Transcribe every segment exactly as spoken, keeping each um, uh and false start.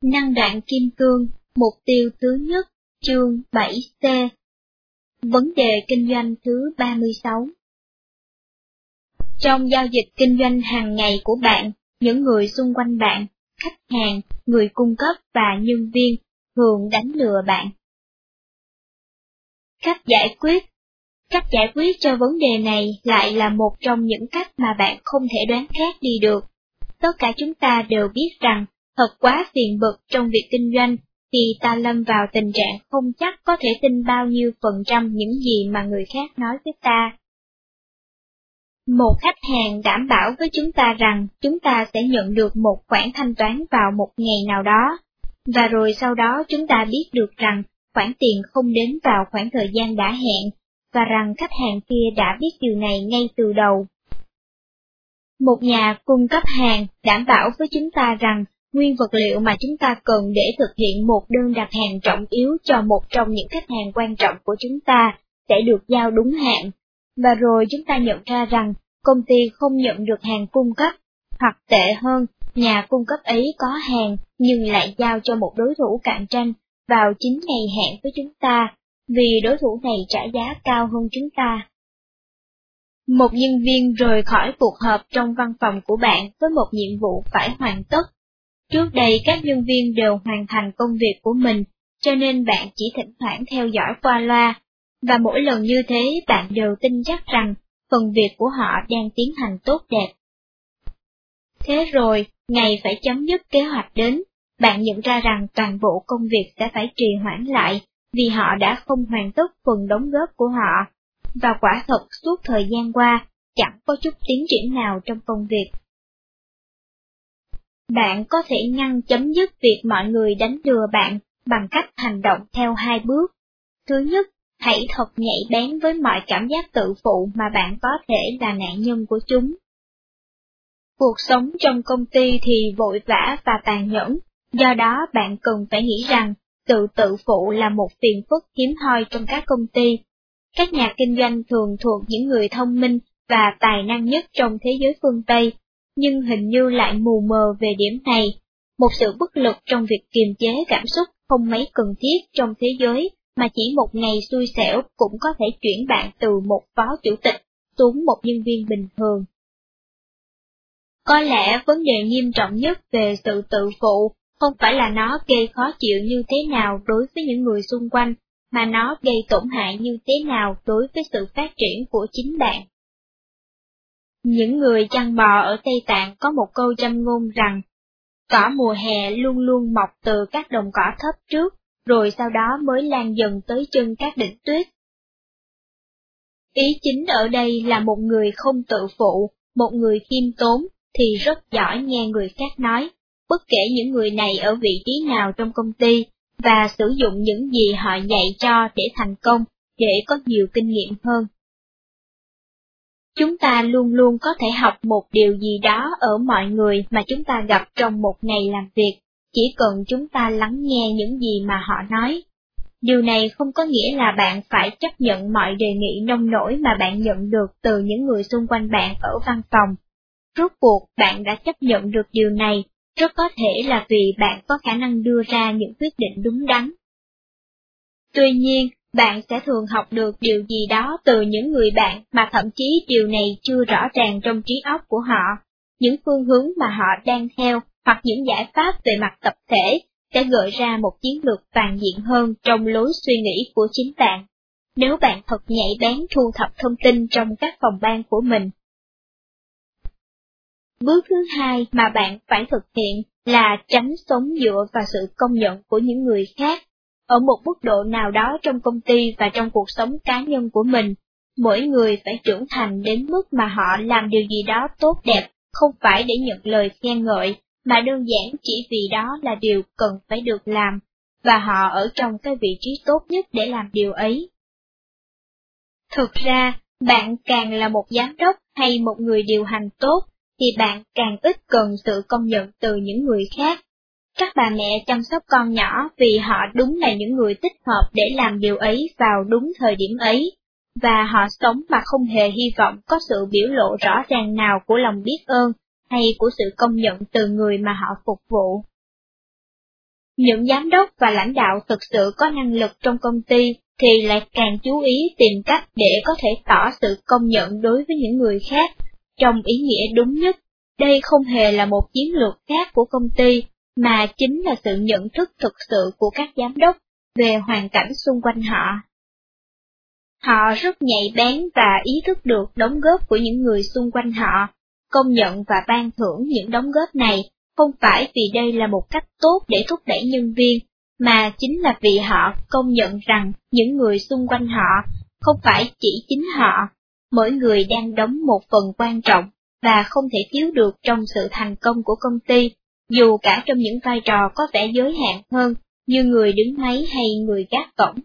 Năng đoạn kim cương, mục tiêu thứ nhất, chương bảy C. Vấn đề kinh doanh thứ ba mươi sáu. Trong giao dịch kinh doanh hàng ngày của bạn, những người xung quanh bạn, khách hàng, người cung cấp và nhân viên thường đánh lừa bạn. Cách giải quyết. Cách giải quyết cho vấn đề này lại là một trong những cách mà bạn không thể đoán khác đi được. Tất cả chúng ta đều biết rằng, thật quá phiền bực trong việc kinh doanh, thì ta lâm vào tình trạng không chắc có thể tin bao nhiêu phần trăm những gì mà người khác nói với ta. Một khách hàng đảm bảo với chúng ta rằng chúng ta sẽ nhận được một khoản thanh toán vào một ngày nào đó, và rồi sau đó chúng ta biết được rằng khoản tiền không đến vào khoảng thời gian đã hẹn, và rằng khách hàng kia đã biết điều này ngay từ đầu. Một nhà cung cấp hàng đảm bảo với chúng ta rằng nguyên vật liệu mà chúng ta cần để thực hiện một đơn đặt hàng trọng yếu cho một trong những khách hàng quan trọng của chúng ta sẽ được giao đúng hạn, và rồi chúng ta nhận ra rằng công ty không nhận được hàng cung cấp, hoặc tệ hơn, nhà cung cấp ấy có hàng nhưng lại giao cho một đối thủ cạnh tranh vào chính ngày hẹn với chúng ta, vì đối thủ này trả giá cao hơn chúng ta. Một nhân viên rời khỏi cuộc họp trong văn phòng của bạn với một nhiệm vụ phải hoàn tất. Trước đây các nhân viên đều hoàn thành công việc của mình, cho nên bạn chỉ thỉnh thoảng theo dõi qua loa, và mỗi lần như thế bạn đều tin chắc rằng phần việc của họ đang tiến hành tốt đẹp. Thế rồi, ngày phải chấm dứt kế hoạch đến, bạn nhận ra rằng toàn bộ công việc sẽ phải trì hoãn lại, vì họ đã không hoàn tất phần đóng góp của họ, và quả thật suốt thời gian qua, chẳng có chút tiến triển nào trong công việc. Bạn có thể ngăn chấm dứt việc mọi người đánh lừa bạn bằng cách hành động theo hai bước. Thứ nhất, hãy thật nhạy bén với mọi cảm giác tự phụ mà bạn có thể là nạn nhân của chúng. Cuộc sống trong công ty thì vội vã và tàn nhẫn, do đó bạn cần phải nghĩ rằng sự tự phụ là một phiền phức hiếm hoi trong các công ty. Các nhà kinh doanh thường thuộc những người thông minh và tài năng nhất trong thế giới phương Tây, nhưng hình như lại mù mờ về điểm này, một sự bất lực trong việc kiềm chế cảm xúc không mấy cần thiết trong thế giới mà chỉ một ngày xui xẻo cũng có thể chuyển bạn từ một phó chủ tịch xuống một nhân viên bình thường. Có lẽ vấn đề nghiêm trọng nhất về sự tự phụ không phải là nó gây khó chịu như thế nào đối với những người xung quanh, mà nó gây tổn hại như thế nào đối với sự phát triển của chính bạn. Những người chăn bò ở Tây Tạng có một câu châm ngôn rằng, cỏ mùa hè luôn luôn mọc từ các đồng cỏ thấp trước, rồi sau đó mới lan dần tới chân các đỉnh tuyết. Ý chính ở đây là một người không tự phụ, một người khiêm tốn, thì rất giỏi nghe người khác nói, bất kể những người này ở vị trí nào trong công ty, và sử dụng những gì họ dạy cho để thành công, để có nhiều kinh nghiệm hơn. Chúng ta luôn luôn có thể học một điều gì đó ở mọi người mà chúng ta gặp trong một ngày làm việc, chỉ cần chúng ta lắng nghe những gì mà họ nói. Điều này không có nghĩa là bạn phải chấp nhận mọi đề nghị nông nổi mà bạn nhận được từ những người xung quanh bạn ở văn phòng. Rốt cuộc bạn đã chấp nhận được điều này, rất có thể là vì bạn có khả năng đưa ra những quyết định đúng đắn. Tuy nhiên, bạn sẽ thường học được điều gì đó từ những người bạn mà thậm chí điều này chưa rõ ràng trong trí óc của họ, những phương hướng mà họ đang theo hoặc những giải pháp về mặt tập thể sẽ gợi ra một chiến lược toàn diện hơn trong lối suy nghĩ của chính bạn, nếu bạn thật nhạy bén thu thập thông tin trong các phòng ban của mình. Bước thứ hai mà bạn phải thực hiện là tránh sống dựa vào sự công nhận của những người khác. Ở một mức độ nào đó trong công ty và trong cuộc sống cá nhân của mình, mỗi người phải trưởng thành đến mức mà họ làm điều gì đó tốt đẹp, không phải để nhận lời khen ngợi, mà đơn giản chỉ vì đó là điều cần phải được làm, và họ ở trong cái vị trí tốt nhất để làm điều ấy. Thực ra, bạn càng là một giám đốc hay một người điều hành tốt, thì bạn càng ít cần sự công nhận từ những người khác. Các bà mẹ chăm sóc con nhỏ vì họ đúng là những người thích hợp để làm điều ấy vào đúng thời điểm ấy, và họ sống mà không hề hy vọng có sự biểu lộ rõ ràng nào của lòng biết ơn hay của sự công nhận từ người mà họ phục vụ. Những giám đốc và lãnh đạo thực sự có năng lực trong công ty thì lại càng chú ý tìm cách để có thể tỏ sự công nhận đối với những người khác. Trong ý nghĩa đúng nhất, đây không hề là một chiến lược khác của công ty, mà chính là sự nhận thức thực sự của các giám đốc về hoàn cảnh xung quanh họ. Họ rất nhạy bén và ý thức được đóng góp của những người xung quanh họ, công nhận và ban thưởng những đóng góp này không phải vì đây là một cách tốt để thúc đẩy nhân viên, mà chính là vì họ công nhận rằng những người xung quanh họ, không phải chỉ chính họ, mỗi người đang đóng một phần quan trọng và không thể thiếu được trong sự thành công của công ty, dù cả trong những vai trò có vẻ giới hạn hơn, như người đứng máy hay người gác cổng.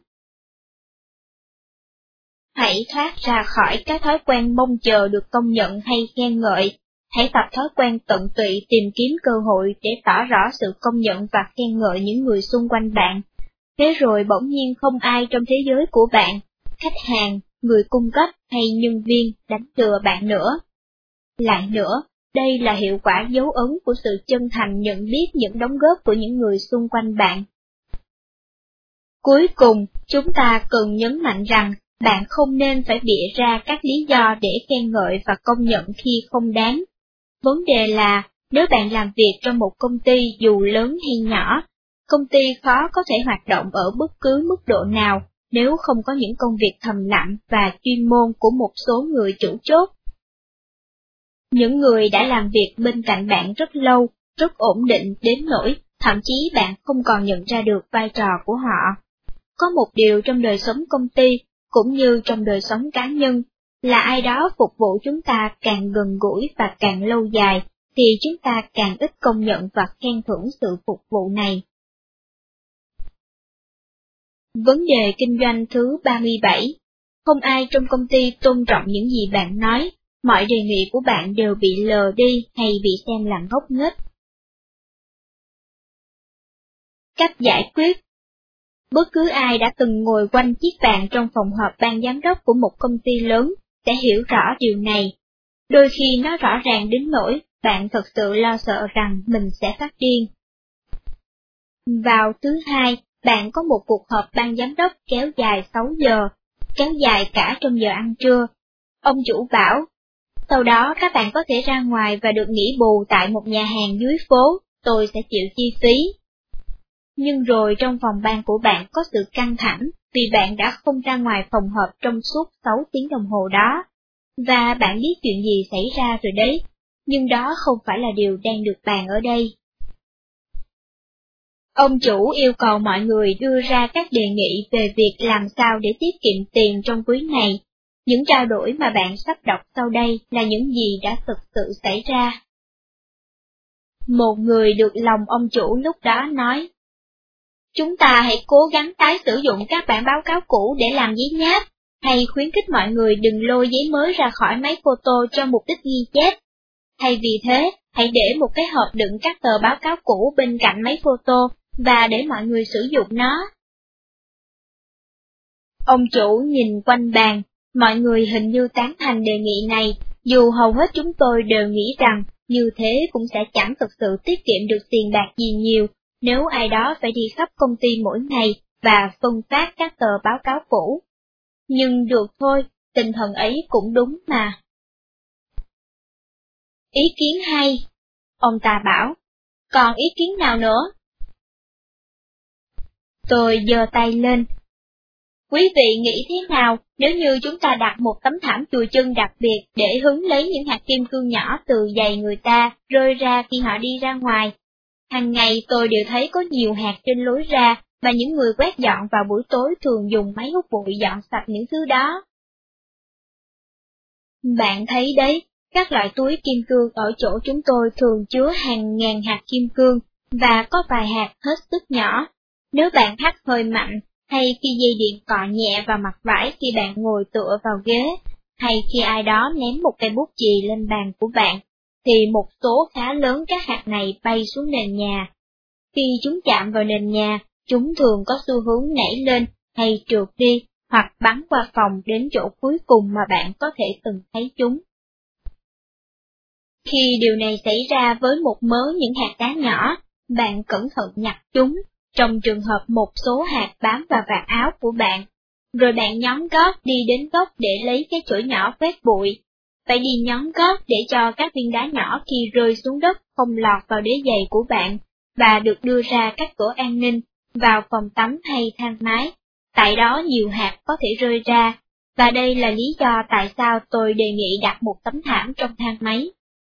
Hãy thoát ra khỏi cái thói quen mong chờ được công nhận hay khen ngợi. Hãy tập thói quen tận tụy tìm kiếm cơ hội để tỏ rõ sự công nhận và khen ngợi những người xung quanh bạn. Thế rồi bỗng nhiên không ai trong thế giới của bạn, khách hàng, người cung cấp hay nhân viên đánh lừa bạn nữa. Lại nữa, đây là hiệu quả dấu ấn của sự chân thành nhận biết những đóng góp của những người xung quanh bạn. Cuối cùng, chúng ta cần nhấn mạnh rằng, bạn không nên phải bịa ra các lý do để khen ngợi và công nhận khi không đáng. Vấn đề là, nếu bạn làm việc trong một công ty dù lớn hay nhỏ, công ty khó có thể hoạt động ở bất cứ mức độ nào nếu không có những công việc thầm lặng và chuyên môn của một số người chủ chốt. Những người đã làm việc bên cạnh bạn rất lâu, rất ổn định đến nỗi thậm chí bạn không còn nhận ra được vai trò của họ. Có một điều trong đời sống công ty, cũng như trong đời sống cá nhân, là ai đó phục vụ chúng ta càng gần gũi và càng lâu dài, thì chúng ta càng ít công nhận và khen thưởng sự phục vụ này. Vấn đề kinh doanh thứ ba mươi bảy. Không ai trong công ty tôn trọng những gì bạn nói, mọi đề nghị của bạn đều bị lờ đi hay bị xem là ngốc nghếch. Cách giải quyết. Bất cứ ai đã từng ngồi quanh chiếc bàn trong phòng họp ban giám đốc của một công ty lớn sẽ hiểu rõ điều này. Đôi khi nó rõ ràng đến nỗi bạn thật sự lo sợ rằng mình sẽ phát điên. Vào thứ hai, bạn có một cuộc họp ban giám đốc kéo dài sáu giờ, kéo dài cả trong giờ ăn trưa. Ông chủ bảo, sau đó các bạn có thể ra ngoài và được nghỉ bù tại một nhà hàng dưới phố, tôi sẽ chịu chi phí. Nhưng rồi trong phòng ban của bạn có sự căng thẳng vì bạn đã không ra ngoài phòng họp trong suốt sáu tiếng đồng hồ đó. Và bạn biết chuyện gì xảy ra rồi đấy, nhưng đó không phải là điều đang được bàn ở đây. Ông chủ yêu cầu mọi người đưa ra các đề nghị về việc làm sao để tiết kiệm tiền trong quý này. Những trao đổi mà bạn sắp đọc sau đây là những gì đã thực sự xảy ra. Một người được lòng ông chủ lúc đó nói, chúng ta hãy cố gắng tái sử dụng các bản báo cáo cũ để làm giấy nháp, hay khuyến khích mọi người đừng lôi giấy mới ra khỏi máy photo cho mục đích ghi chép. Thay vì thế, hãy để một cái hộp đựng các tờ báo cáo cũ bên cạnh máy photo, và để mọi người sử dụng nó. Ông chủ nhìn quanh bàn, mọi người hình như tán thành đề nghị này, dù hầu hết chúng tôi đều nghĩ rằng như thế cũng sẽ chẳng thực sự tiết kiệm được tiền bạc gì nhiều, nếu ai đó phải đi khắp công ty mỗi ngày và phân phát các tờ báo cáo cũ. Nhưng được thôi, tinh thần ấy cũng đúng mà. Ý kiến hay, ông ta bảo, còn ý kiến nào nữa? Tôi giơ tay lên. Quý vị nghĩ thế nào nếu như chúng ta đặt một tấm thảm chùi chân đặc biệt để hứng lấy những hạt kim cương nhỏ từ giày người ta rơi ra khi họ đi ra ngoài? Hàng ngày tôi đều thấy có nhiều hạt trên lối ra, và những người quét dọn vào buổi tối thường dùng máy hút bụi dọn sạch những thứ đó. Bạn thấy đấy, các loại túi kim cương ở chỗ chúng tôi thường chứa hàng ngàn hạt kim cương, và có vài hạt hết sức nhỏ. Nếu bạn hắt hơi mạnh, hay khi dây điện cọ nhẹ vào mặt vải khi bạn ngồi tựa vào ghế, hay khi ai đó ném một cây bút chì lên bàn của bạn, thì một số khá lớn các hạt này bay xuống nền nhà. Khi chúng chạm vào nền nhà, chúng thường có xu hướng nảy lên hay trượt đi, hoặc bắn qua phòng đến chỗ cuối cùng mà bạn có thể từng thấy chúng. Khi điều này xảy ra với một mớ những hạt đá nhỏ, bạn cẩn thận nhặt chúng, trong trường hợp một số hạt bám vào vạt áo của bạn, rồi bạn nhón gót đi đến góc để lấy cái chổi nhỏ quét bụi. Phải đi nhón gót để cho các viên đá nhỏ khi rơi xuống đất không lọt vào đế giày của bạn, và được đưa ra các cửa an ninh, vào phòng tắm hay thang máy. Tại đó nhiều hạt có thể rơi ra, và đây là lý do tại sao tôi đề nghị đặt một tấm thảm trong thang máy.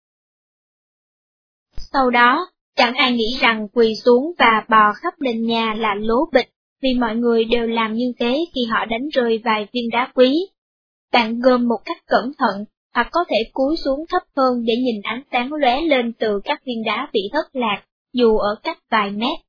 Sau đó, chẳng ai nghĩ rằng quỳ xuống và bò khắp nền nhà là lố bịch, vì mọi người đều làm như thế khi họ đánh rơi vài viên đá quý. Bạn gom một cách cẩn thận, hoặc có thể cúi xuống thấp hơn để nhìn ánh sáng lóe lên từ các viên đá bị thất lạc, dù ở cách vài mét.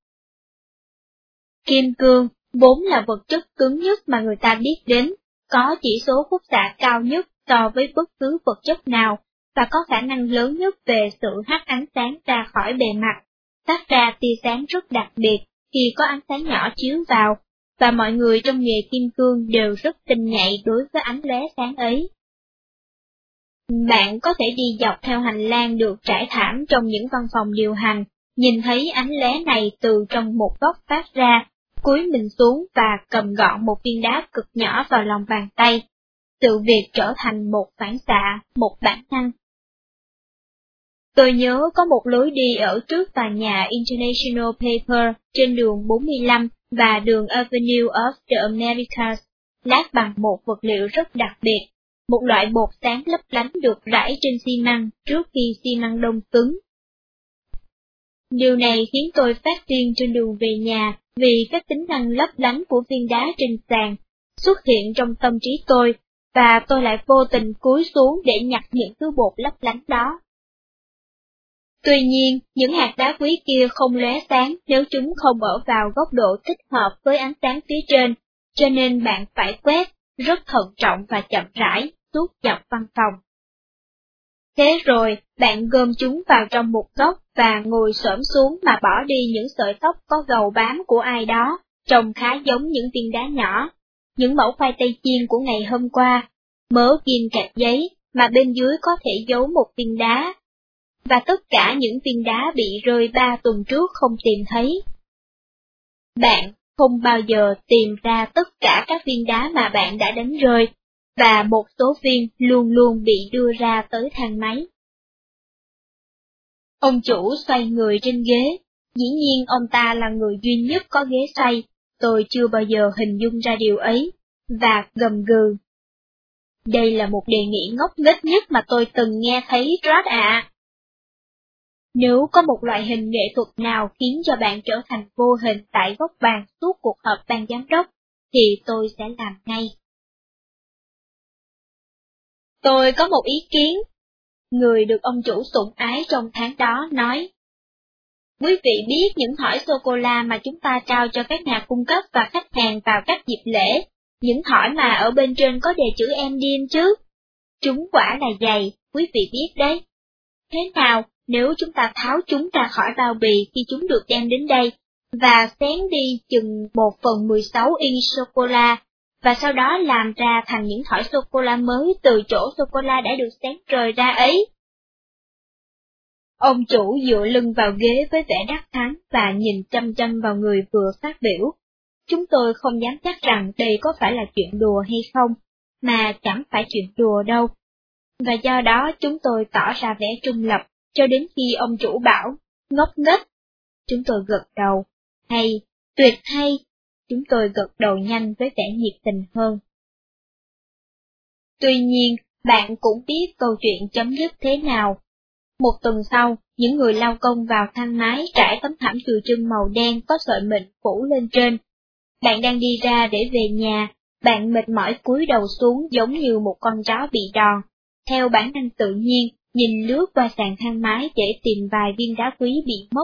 Kim cương vốn là vật chất cứng nhất mà người ta biết đến, có chỉ số khúc xạ cao nhất so với bất cứ vật chất nào, và có khả năng lớn nhất về sự hắt ánh sáng ra khỏi bề mặt, phát ra tia sáng rất đặc biệt khi có ánh sáng nhỏ chiếu vào, và mọi người trong nghề kim cương đều rất tinh nhạy đối với ánh lóe sáng ấy. Bạn có thể đi dọc theo hành lang được trải thảm trong những văn phòng điều hành, nhìn thấy ánh lóe này từ trong một góc phát ra, cúi mình xuống và cầm gọn một viên đá cực nhỏ vào lòng bàn tay. Sự việc trở thành một phản xạ, một bản năng. Tôi nhớ có một lối đi ở trước tòa nhà International Paper trên đường bốn mươi lăm và đường Avenue of the Americas, lát bằng một vật liệu rất đặc biệt, một loại bột sáng lấp lánh được rải trên xi măng trước khi xi măng đông cứng. Điều này khiến tôi phát điên trên đường về nhà vì các tính năng lấp lánh của viên đá trên sàn xuất hiện trong tâm trí tôi, và tôi lại vô tình cúi xuống để nhặt những thứ bột lấp lánh đó. Tuy nhiên, những hạt đá quý kia không lóe sáng nếu chúng không ở vào góc độ thích hợp với ánh sáng phía trên, cho nên bạn phải quét rất thận trọng và chậm rãi suốt dọc văn phòng. Thế rồi, bạn gom chúng vào trong một góc và ngồi xổm xuống mà bỏ đi những sợi tóc có gầu bám của ai đó, trông khá giống những viên đá nhỏ, những mẩu khoai tây chiên của ngày hôm qua, mớ kim kẹp giấy mà bên dưới có thể giấu một viên đá, và tất cả những viên đá bị rơi ba tuần trước không tìm thấy. Bạn không bao giờ tìm ra tất cả các viên đá mà bạn đã đánh rơi, và một số viên luôn luôn bị đưa ra tới thang máy. Ông chủ xoay người trên ghế, dĩ nhiên ông ta là người duy nhất có ghế xoay, tôi chưa bao giờ hình dung ra điều ấy, và gầm gừ. Đây là một đề nghị ngốc nghếch nhất mà tôi từng nghe thấy, Rod ạ. Nếu có một loại hình nghệ thuật nào khiến cho bạn trở thành vô hình tại góc bàn suốt cuộc họp ban giám đốc, thì tôi sẽ làm ngay. Tôi có một ý kiến. Người được ông chủ sủng ái trong tháng đó nói. Quý vị biết những thỏi sô-cô-la mà chúng ta trao cho các nhà cung cấp và khách hàng vào các dịp lễ, những thỏi mà ở bên trên có đề chữ Endin chứ? Chúng quả là dày, quý vị biết đấy. Thế nào nếu chúng ta tháo chúng ra khỏi bao bì khi chúng được đem đến đây, và xén đi chừng một phần mười sáu inch sô-cô-la, và sau đó làm ra thành những thỏi sô-cô-la mới từ chỗ sô-cô-la đã được xén rời ra ấy? Ông chủ dựa lưng vào ghế với vẻ đắc thắng và nhìn chăm chăm vào người vừa phát biểu. Chúng tôi không dám chắc rằng đây có phải là chuyện đùa hay không, mà chẳng phải chuyện đùa đâu. Và do đó chúng tôi tỏ ra vẻ trung lập, cho đến khi ông chủ bảo, ngốc nghếch. Chúng tôi gật đầu, hay, tuyệt hay. Chúng tôi gật đầu nhanh với vẻ nhiệt tình hơn. Tuy nhiên, bạn cũng biết câu chuyện chấm dứt thế nào. Một tuần sau, những người lao công vào thang máy trải tấm thảm chùi chân màu đen có sợi mịn phủ lên trên. Bạn đang đi ra để về nhà, bạn mệt mỏi cúi đầu xuống giống như một con chó bị đòn. Theo bản năng tự nhiên, nhìn lướt qua sàn thang máy để tìm vài viên đá quý bị mất.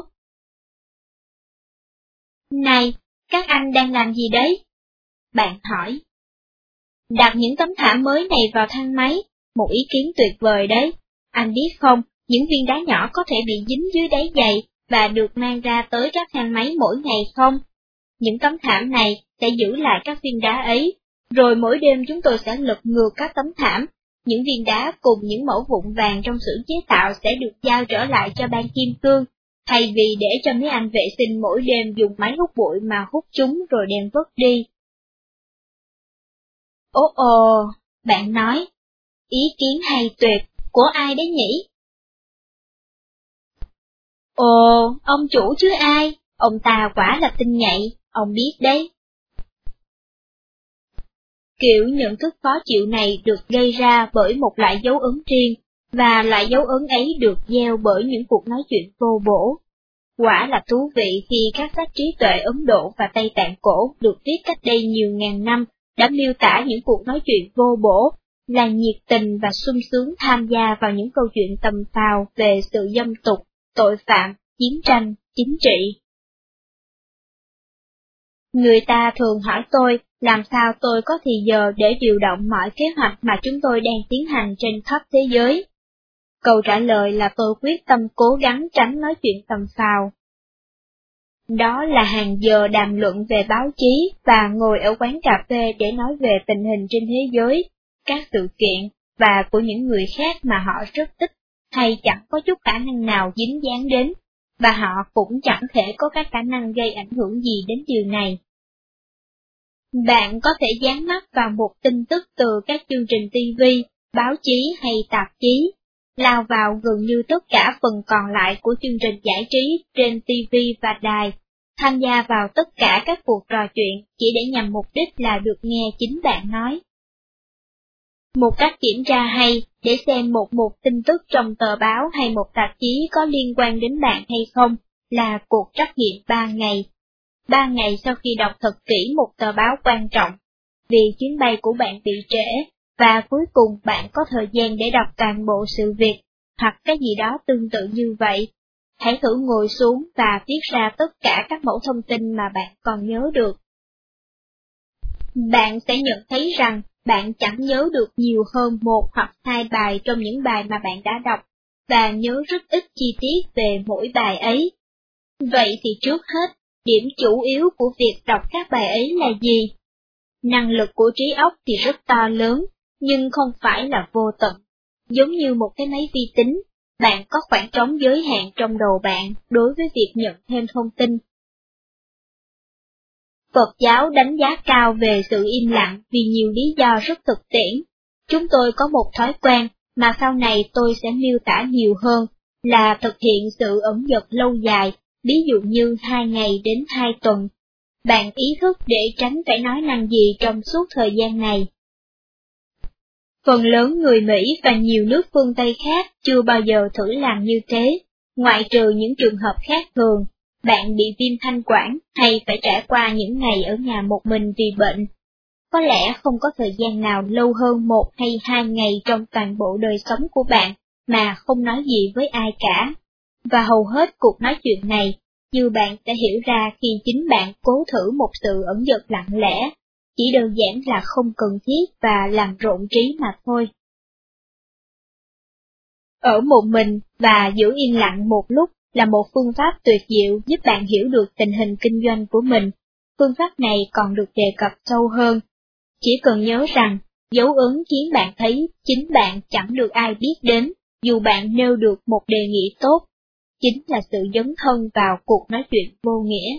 Này, các anh đang làm gì đấy? Bạn hỏi. Đặt những tấm thảm mới này vào thang máy, một ý kiến tuyệt vời đấy. Anh biết không, những viên đá nhỏ có thể bị dính dưới đáy giày và được mang ra tới các thang máy mỗi ngày không? Những tấm thảm này sẽ giữ lại các viên đá ấy, rồi mỗi đêm chúng tôi sẽ lật ngược các tấm thảm. Những viên đá cùng những mẫu vụn vàng trong xưởng chế tạo sẽ được giao trở lại cho ban kim cương, thay vì để cho mấy anh vệ sinh mỗi đêm dùng máy hút bụi mà hút chúng rồi đem vứt đi. Ồ ồ, bạn nói, ý kiến hay tuyệt, của ai đấy nhỉ? Ồ, ông chủ chứ ai, ông ta quả là tinh nhạy, ông biết đấy. Kiểu nhận thức khó chịu này được gây ra bởi một loại dấu ấn riêng, và loại dấu ấn ấy được gieo bởi những cuộc nói chuyện vô bổ. Quả là thú vị khi các sách trí tuệ Ấn Độ và Tây Tạng cổ được viết cách đây nhiều ngàn năm đã miêu tả những cuộc nói chuyện vô bổ, là nhiệt tình và sung sướng tham gia vào những câu chuyện tầm phào về sự dâm tục, tội phạm, chiến tranh, chính trị. Người ta thường hỏi tôi làm sao tôi có thì giờ để điều động mọi kế hoạch mà chúng tôi đang tiến hành trên khắp thế giới. Câu trả lời là tôi quyết tâm cố gắng tránh nói chuyện tầm phào. Đó là hàng giờ đàm luận về báo chí và ngồi ở quán cà phê để nói về tình hình trên thế giới, các sự kiện, và của những người khác mà họ rất thích, hay chẳng có chút khả năng nào dính dáng đến, và họ cũng chẳng thể có các khả năng gây ảnh hưởng gì đến điều này. Bạn có thể dán mắt vào một tin tức từ các chương trình ti vi, báo chí hay tạp chí, lao vào gần như tất cả phần còn lại của chương trình giải trí trên ti vi và đài, tham gia vào tất cả các cuộc trò chuyện chỉ để nhằm mục đích là được nghe chính bạn nói. Một cách kiểm tra hay để xem một mục tin tức trong tờ báo hay một tạp chí có liên quan đến bạn hay không là cuộc trắc nghiệm ba ngày. Ba ngày sau khi đọc thật kỹ một tờ báo quan trọng, vì chuyến bay của bạn bị trễ, và cuối cùng bạn có thời gian để đọc toàn bộ sự việc, hoặc cái gì đó tương tự như vậy. Hãy thử ngồi xuống và viết ra tất cả các mẫu thông tin mà bạn còn nhớ được. Bạn sẽ nhận thấy rằng bạn chẳng nhớ được nhiều hơn một hoặc hai bài trong những bài mà bạn đã đọc, và nhớ rất ít chi tiết về mỗi bài ấy. Vậy thì trước hết, điểm chủ yếu của việc đọc các bài ấy là gì? Năng lực của trí óc thì rất to lớn, nhưng không phải là vô tận. Giống như một cái máy vi tính, bạn có khoảng trống giới hạn trong đầu bạn đối với việc nhận thêm thông tin. Phật giáo đánh giá cao về sự im lặng vì nhiều lý do rất thực tiễn. Chúng tôi có một thói quen mà sau này tôi sẽ miêu tả nhiều hơn, là thực hiện sự ẩn dật lâu dài, ví dụ như hai ngày đến hai tuần. Bạn ý thức để tránh phải nói năng gì trong suốt thời gian này. Phần lớn người Mỹ và nhiều nước phương Tây khác chưa bao giờ thử làm như thế, ngoại trừ những trường hợp khác thường. Bạn bị viêm thanh quản hay phải trải qua những ngày ở nhà một mình vì bệnh. Có lẽ không có thời gian nào lâu hơn một hay hai ngày trong toàn bộ đời sống của bạn mà không nói gì với ai cả. Và hầu hết cuộc nói chuyện này, như bạn sẽ hiểu ra khi chính bạn cố thử một sự ẩn dật lặng lẽ, chỉ đơn giản là không cần thiết và làm rộn trí mà thôi. Ở một mình và giữ yên lặng một lúc là một phương pháp tuyệt diệu giúp bạn hiểu được tình hình kinh doanh của mình. Phương pháp này còn được đề cập sâu hơn. Chỉ cần nhớ rằng, dấu ấn khiến bạn thấy chính bạn chẳng được ai biết đến, dù bạn nêu được một đề nghị tốt. Chính là sự dấn thân vào cuộc nói chuyện vô nghĩa.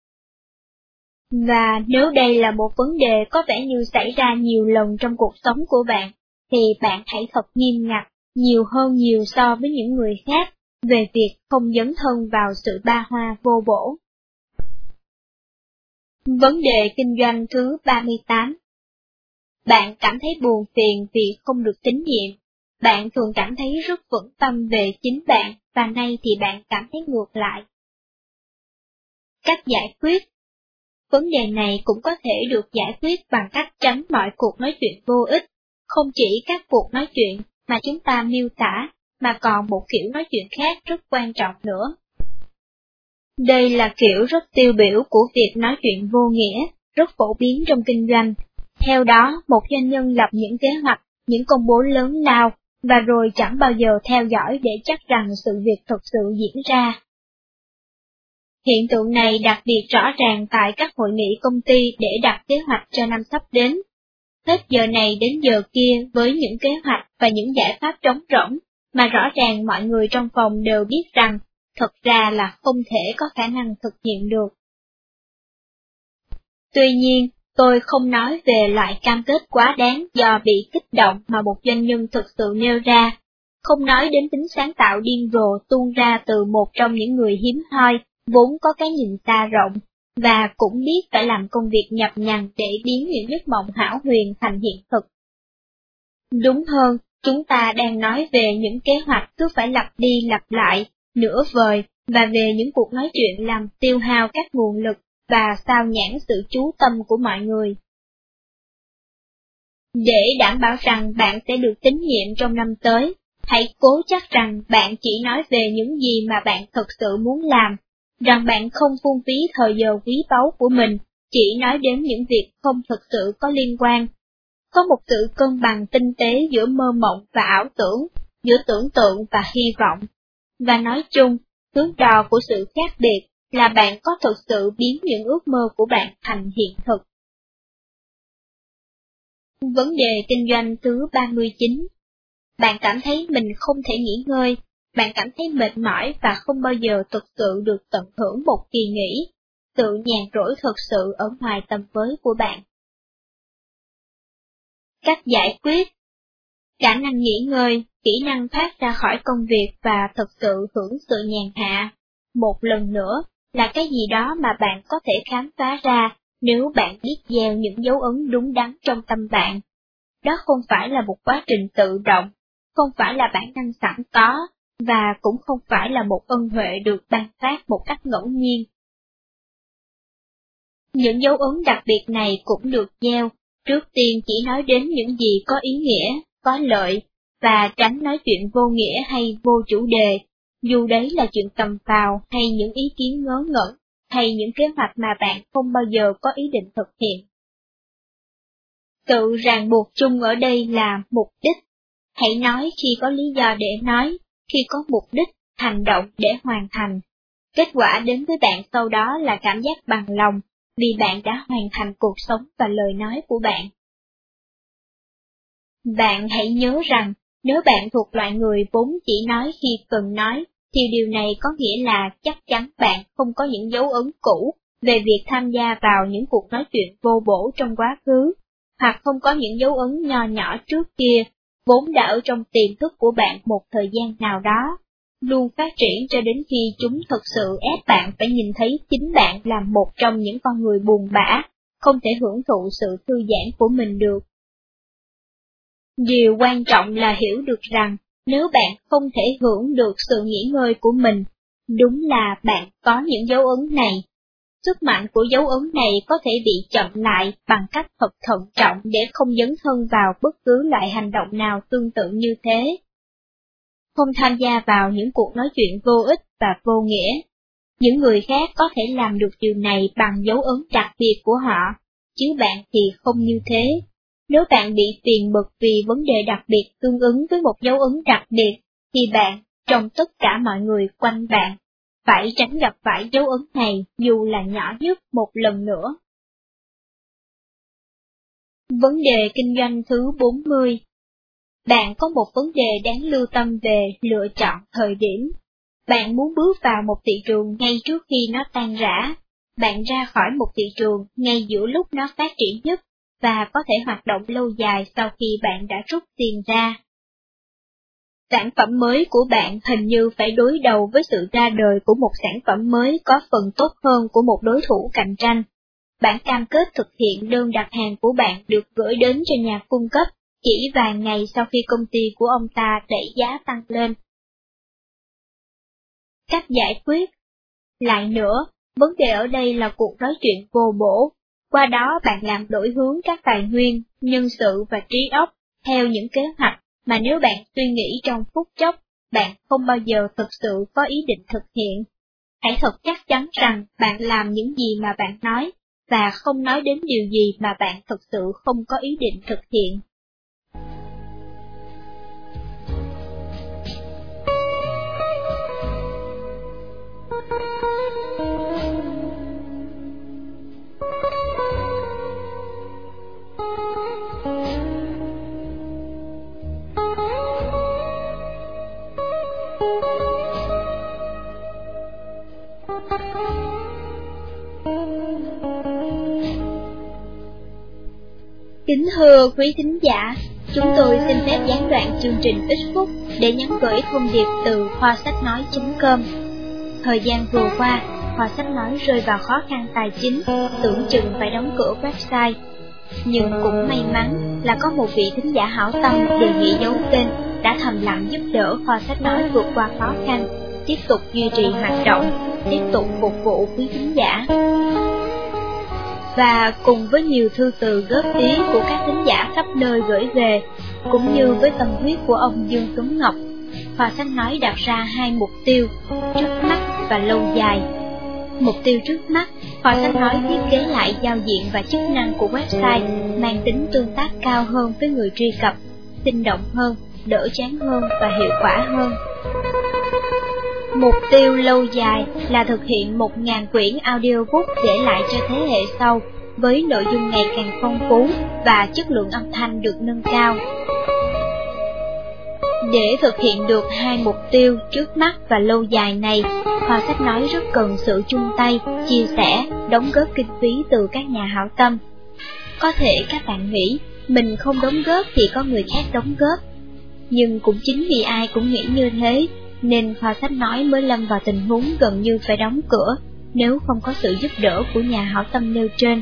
Và nếu đây là một vấn đề có vẻ như xảy ra nhiều lần trong cuộc sống của bạn, thì bạn hãy thật nghiêm ngặt, nhiều hơn nhiều so với những người khác, về việc không dấn thân vào sự ba hoa vô bổ. Vấn đề kinh doanh thứ ba mươi tám. Bạn cảm thấy buồn phiền vì không được tín nhiệm. Bạn thường cảm thấy rất vững tâm về chính bạn, và nay thì bạn cảm thấy ngược lại. Cách giải quyết. Vấn đề này cũng có thể được giải quyết bằng cách tránh mọi cuộc nói chuyện vô ích, không chỉ các cuộc nói chuyện mà chúng ta miêu tả, mà còn một kiểu nói chuyện khác rất quan trọng nữa. Đây là kiểu rất tiêu biểu của việc nói chuyện vô nghĩa, rất phổ biến trong kinh doanh. Theo đó, một doanh nhân lập những kế hoạch, những công bố lớn lao, và rồi chẳng bao giờ theo dõi để chắc rằng sự việc thực sự diễn ra. Hiện tượng này đặc biệt rõ ràng tại các hội nghị công ty để đặt kế hoạch cho năm sắp đến. Hết giờ này đến giờ kia với những kế hoạch và những giải pháp trống rỗng, mà rõ ràng mọi người trong phòng đều biết rằng thật ra là không thể có khả năng thực hiện được. Tuy nhiên, tôi không nói về loại cam kết quá đáng do bị kích động mà một doanh nhân thực sự nêu ra, không nói đến tính sáng tạo điên rồ tuôn ra từ một trong những người hiếm hoi, vốn có cái nhìn xa rộng, và cũng biết phải làm công việc nhập nhằn để biến những giấc mộng hão huyền thành hiện thực. Đúng hơn, chúng ta đang nói về những kế hoạch cứ phải lặp đi lặp lại, nửa vời, và về những cuộc nói chuyện làm tiêu hao các nguồn lực và sao nhãng sự chú tâm của mọi người. Để đảm bảo rằng bạn sẽ được tín nhiệm trong năm tới, hãy cố chắc rằng bạn chỉ nói về những gì mà bạn thực sự muốn làm, rằng bạn không phung phí thời giờ quý báu của mình, chỉ nói đến những việc không thực sự có liên quan. Có một sự cân bằng tinh tế giữa mơ mộng và ảo tưởng, giữa tưởng tượng và hy vọng. Và nói chung, thước đo của sự khác biệt là bạn có thực sự biến những ước mơ của bạn thành hiện thực. Vấn đề kinh doanh thứ ba mươi chín. Bạn cảm thấy mình không thể nghỉ ngơi, bạn cảm thấy mệt mỏi và không bao giờ thực sự được tận hưởng một kỳ nghỉ, sự nhàn rỗi thực sự ở ngoài tầm với của bạn. Cách giải quyết. Khả năng nghỉ ngơi, kỹ năng thoát ra khỏi công việc và thực sự hưởng sự nhàn hạ, một lần nữa, là cái gì đó mà bạn có thể khám phá ra nếu bạn biết gieo những dấu ấn đúng đắn trong tâm bạn. Đó không phải là một quá trình tự động, không phải là bản năng sẵn có, và cũng không phải là một ân huệ được ban phát một cách ngẫu nhiên. Những dấu ấn đặc biệt này cũng được gieo, trước tiên chỉ nói đến những gì có ý nghĩa, có lợi, và tránh nói chuyện vô nghĩa hay vô chủ đề, dù đấy là chuyện tầm phào hay những ý kiến ngớ ngẩn, hay những kế hoạch mà bạn không bao giờ có ý định thực hiện. Sự ràng buộc chung ở đây là mục đích. Hãy nói khi có lý do để nói, khi có mục đích, hành động để hoàn thành. Kết quả đến với bạn sau đó là cảm giác bằng lòng, vì bạn đã hoàn thành cuộc sống và lời nói của bạn. Bạn hãy nhớ rằng, nếu bạn thuộc loại người vốn chỉ nói khi cần nói, thì điều này có nghĩa là chắc chắn bạn không có những dấu ấn cũ về việc tham gia vào những cuộc nói chuyện vô bổ trong quá khứ, hoặc không có những dấu ấn nho nhỏ trước kia, vốn đã ở trong tiềm thức của bạn một thời gian nào đó, luôn phát triển cho đến khi chúng thực sự ép bạn phải nhìn thấy chính bạn là một trong những con người buồn bã, không thể hưởng thụ sự thư giãn của mình được. Điều quan trọng là hiểu được rằng, nếu bạn không thể hưởng được sự nghỉ ngơi của mình, đúng là bạn có những dấu ấn này. Sức mạnh của dấu ấn này có thể bị chậm lại bằng cách thật thận trọng để không dấn thân vào bất cứ loại hành động nào tương tự như thế. Không tham gia vào những cuộc nói chuyện vô ích và vô nghĩa. Những người khác có thể làm được điều này bằng dấu ấn đặc biệt của họ, chứ bạn thì không như thế. Nếu bạn bị phiền bực vì vấn đề đặc biệt tương ứng với một dấu ấn đặc biệt, thì bạn, trong tất cả mọi người quanh bạn, phải tránh gặp phải dấu ấn này dù là nhỏ nhất một lần nữa. Vấn đề kinh doanh thứ bốn mươi. Bạn có một vấn đề đáng lưu tâm về lựa chọn thời điểm. Bạn muốn bước vào một thị trường ngay trước khi nó tan rã. Bạn ra khỏi một thị trường ngay giữa lúc nó phát triển nhất, và có thể hoạt động lâu dài sau khi bạn đã rút tiền ra. Sản phẩm mới của bạn hình như phải đối đầu với sự ra đời của một sản phẩm mới có phần tốt hơn của một đối thủ cạnh tranh. Bản cam kết thực hiện đơn đặt hàng của bạn được gửi đến cho nhà cung cấp chỉ vài ngày sau khi công ty của ông ta đẩy giá tăng lên. Cách giải quyết. Lại nữa, vấn đề ở đây là cuộc nói chuyện vô bổ. Qua đó bạn làm đổi hướng các tài nguyên, nhân sự và trí óc theo những kế hoạch mà nếu bạn suy nghĩ trong phút chốc, bạn không bao giờ thực sự có ý định thực hiện. Hãy thật chắc chắn rằng bạn làm những gì mà bạn nói, và không nói đến điều gì mà bạn thực sự không có ý định thực hiện. Kính thưa quý thính giả, chúng tôi xin phép gián đoạn chương trình ít phút để nhắn gửi thông điệp từ kho sách nói chấm com. Thời gian vừa qua, kho sách nói rơi vào khó khăn tài chính, tưởng chừng phải đóng cửa website. Nhưng cũng may mắn là có một vị thính giả hảo tâm đề nghị giấu tên đã thầm lặng giúp đỡ kho sách nói vượt qua khó khăn, tiếp tục duy trì hoạt động, tiếp tục phục vụ quý thính giả. Và cùng với nhiều thư từ góp ý của các thính giả khắp nơi gửi về, cũng như với tâm huyết của ông Dương Tuấn Ngọc, kho sách nói đặt ra hai mục tiêu, trước mắt và lâu dài. Mục tiêu trước mắt, kho sách nói thiết kế lại giao diện và chức năng của website mang tính tương tác cao hơn với người truy cập, sinh động hơn, đỡ chán hơn và hiệu quả hơn. Mục tiêu lâu dài là thực hiện một nghìn quyển audiobook để lại cho thế hệ sau, với nội dung ngày càng phong phú và chất lượng âm thanh được nâng cao. Để thực hiện được hai mục tiêu trước mắt và lâu dài này, kho sách nói rất cần sự chung tay, chia sẻ, đóng góp kinh phí từ các nhà hảo tâm. Có thể các bạn nghĩ, mình không đóng góp thì có người khác đóng góp. Nhưng cũng chính vì ai cũng nghĩ như thế, nên kho sách nói mới lâm vào tình huống gần như phải đóng cửa, nếu không có sự giúp đỡ của nhà hảo tâm nêu trên.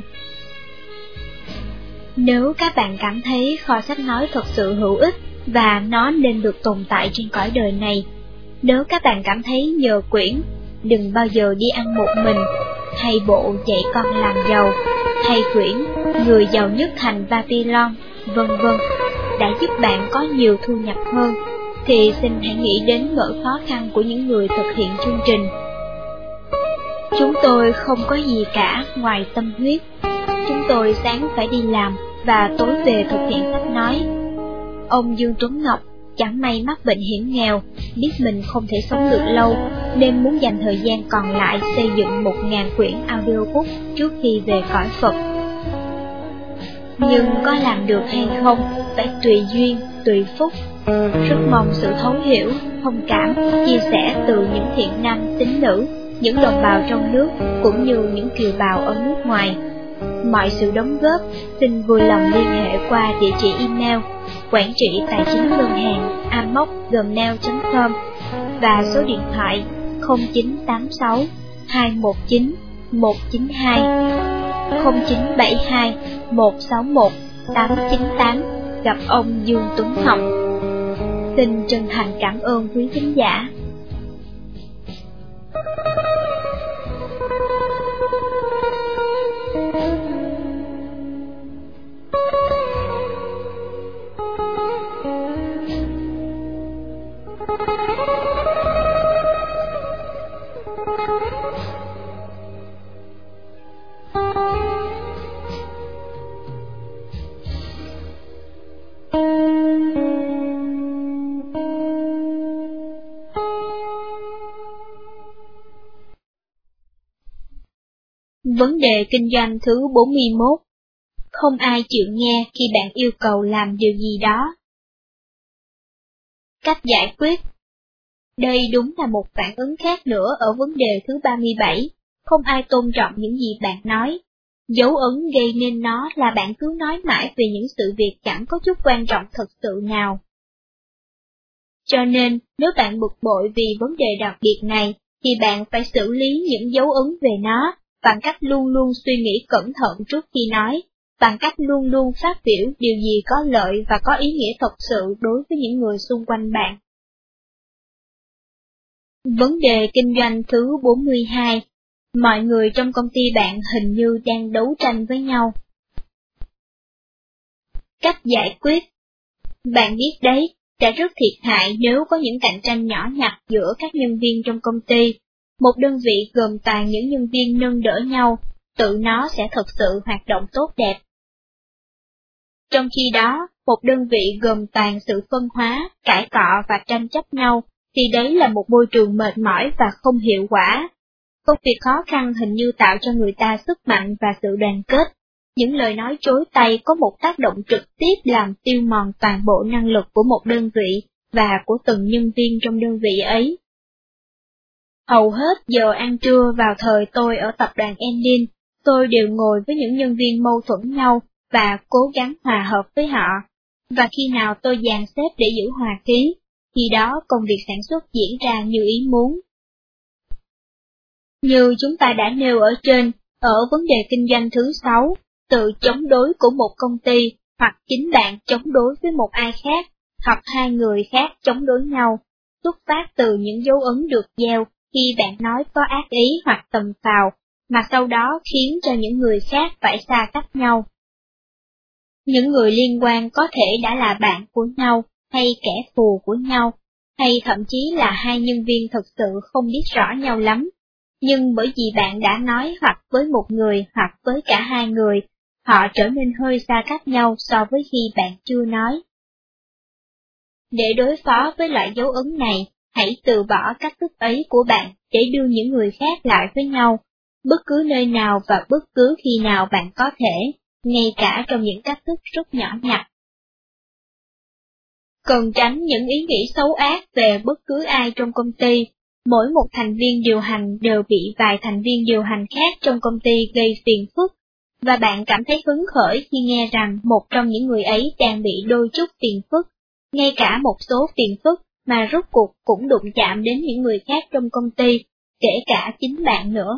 Nếu các bạn cảm thấy kho sách nói thật sự hữu ích, và nó nên được tồn tại trên cõi đời này, nếu các bạn cảm thấy nhờ quyển Đừng bao giờ đi ăn một mình, hay bộ Dạy con làm giàu, hay quyển Người giàu nhất thành Babylon, vân vân đã giúp bạn có nhiều thu nhập hơn, thì xin hãy nghĩ đến nỗi khó khăn của những người thực hiện chương trình. Chúng tôi không có gì cả ngoài tâm huyết. Chúng tôi sáng phải đi làm và tối về thực hiện sách nói. Ông Dương Tuấn Ngọc chẳng may mắc bệnh hiểm nghèo, biết mình không thể sống được lâu, nên muốn dành thời gian còn lại xây dựng một ngàn quyển audiobook trước khi về cõi Phật. Nhưng có làm được hay không, phải tùy duyên, tùy phúc. Rất mong sự thấu hiểu, thông cảm, chia sẻ từ những thiện nam, tín nữ, những đồng bào trong nước, cũng như những kiều bào ở nước ngoài. Mọi sự đóng góp, xin vui lòng liên hệ qua địa chỉ email quản trị tài chính ngân hàng a m o c gmail chấm com và số điện thoại không chín tám sáu hai một chín một chín hai, không chín bảy hai một sáu một tám chín tám, gặp ông Dương Tuấn Ngọc. Xin chân thành cảm ơn quý khán giả. Vấn đề kinh doanh thứ bốn mươi mốt. Không ai chịu nghe khi bạn yêu cầu làm điều gì đó. Cách giải quyết. Đây đúng là một phản ứng khác nữa ở vấn đề thứ ba mươi bảy. Không ai tôn trọng những gì bạn nói. Dấu ấn gây nên nó là bạn cứ nói mãi về những sự việc chẳng có chút quan trọng thật sự nào. Cho nên, nếu bạn bực bội vì vấn đề đặc biệt này, thì bạn phải xử lý những dấu ấn về nó, bằng cách luôn luôn suy nghĩ cẩn thận trước khi nói, bằng cách luôn luôn phát biểu điều gì có lợi và có ý nghĩa thật sự đối với những người xung quanh bạn. Vấn đề kinh doanh thứ bốn mươi hai. Mọi người trong công ty bạn hình như đang đấu tranh với nhau. Cách giải quyết. Bạn biết đấy, sẽ rất thiệt hại nếu có những cạnh tranh nhỏ nhặt giữa các nhân viên trong công ty. Một đơn vị gồm toàn những nhân viên nâng đỡ nhau, tự nó sẽ thật sự hoạt động tốt đẹp. Trong khi đó, một đơn vị gồm toàn sự phân hóa, cãi cọ và tranh chấp nhau, thì đấy là một môi trường mệt mỏi và không hiệu quả. Công việc khó khăn hình như tạo cho người ta sức mạnh và sự đoàn kết. Những lời nói chối tay có một tác động trực tiếp làm tiêu mòn toàn bộ năng lực của một đơn vị và của từng nhân viên trong đơn vị ấy. Hầu hết giờ ăn trưa vào thời tôi ở tập đoàn Endin, tôi đều ngồi với những nhân viên mâu thuẫn nhau, và cố gắng hòa hợp với họ, và khi nào tôi dàn xếp để giữ hòa khí, khi đó công việc sản xuất diễn ra như ý muốn. Như chúng ta đã nêu ở trên, ở vấn đề kinh doanh thứ sáu, sự chống đối của một công ty, hoặc chính bạn chống đối với một ai khác, hoặc hai người khác chống đối nhau, xuất phát từ những dấu ấn được gieo khi bạn nói có ác ý hoặc tầm phào, mà sau đó khiến cho những người khác phải xa cách nhau. Những người liên quan có thể đã là bạn của nhau, hay kẻ thù của nhau, hay thậm chí là hai nhân viên thực sự không biết rõ nhau lắm. Nhưng bởi vì bạn đã nói hoặc với một người hoặc với cả hai người, họ trở nên hơi xa cách nhau so với khi bạn chưa nói. Để đối phó với loại dấu ấn này, hãy từ bỏ cách thức ấy của bạn để đưa những người khác lại với nhau, bất cứ nơi nào và bất cứ khi nào bạn có thể, ngay cả trong những cách thức rất nhỏ nhặt. Cần tránh những ý nghĩ xấu ác về bất cứ ai trong công ty. Mỗi một thành viên điều hành đều bị vài thành viên điều hành khác trong công ty gây phiền phức, và bạn cảm thấy hứng khởi khi nghe rằng một trong những người ấy đang bị đôi chút phiền phức, ngay cả một số phiền phức mà rốt cuộc cũng đụng chạm đến những người khác trong công ty, kể cả chính bạn nữa.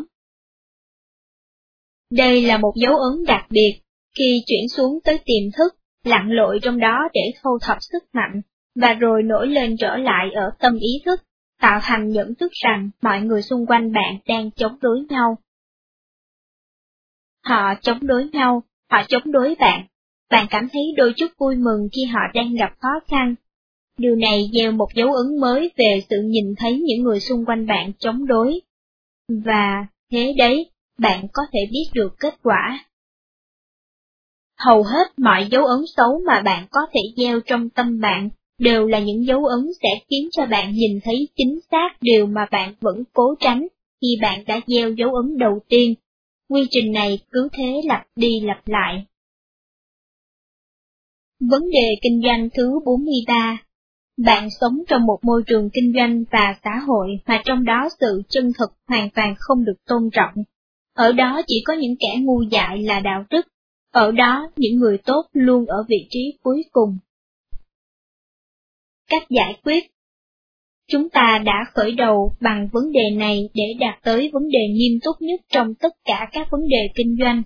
Đây là một dấu ấn đặc biệt, khi chuyển xuống tới tiềm thức, lặn lội trong đó để thâu thập sức mạnh, và rồi nổi lên trở lại ở tâm ý thức, tạo thành nhận thức rằng mọi người xung quanh bạn đang chống đối nhau. Họ chống đối nhau, họ chống đối bạn. Bạn cảm thấy đôi chút vui mừng khi họ đang gặp khó khăn. Điều này gieo một dấu ấn mới về sự nhìn thấy những người xung quanh bạn chống đối. Và, thế đấy, bạn có thể biết được kết quả. Hầu hết mọi dấu ấn xấu mà bạn có thể gieo trong tâm bạn, đều là những dấu ấn sẽ khiến cho bạn nhìn thấy chính xác điều mà bạn vẫn cố tránh khi bạn đã gieo dấu ấn đầu tiên. Quy trình này cứ thế lặp đi lặp lại. Vấn đề kinh doanh thứ bốn mươi ba. Bạn sống trong một môi trường kinh doanh và xã hội mà trong đó sự chân thực hoàn toàn không được tôn trọng. Ở đó chỉ có những kẻ ngu dại là đạo đức. Ở đó những người tốt luôn ở vị trí cuối cùng. Cách giải quyết. Chúng ta đã khởi đầu bằng vấn đề này để đạt tới vấn đề nghiêm túc nhất trong tất cả các vấn đề kinh doanh.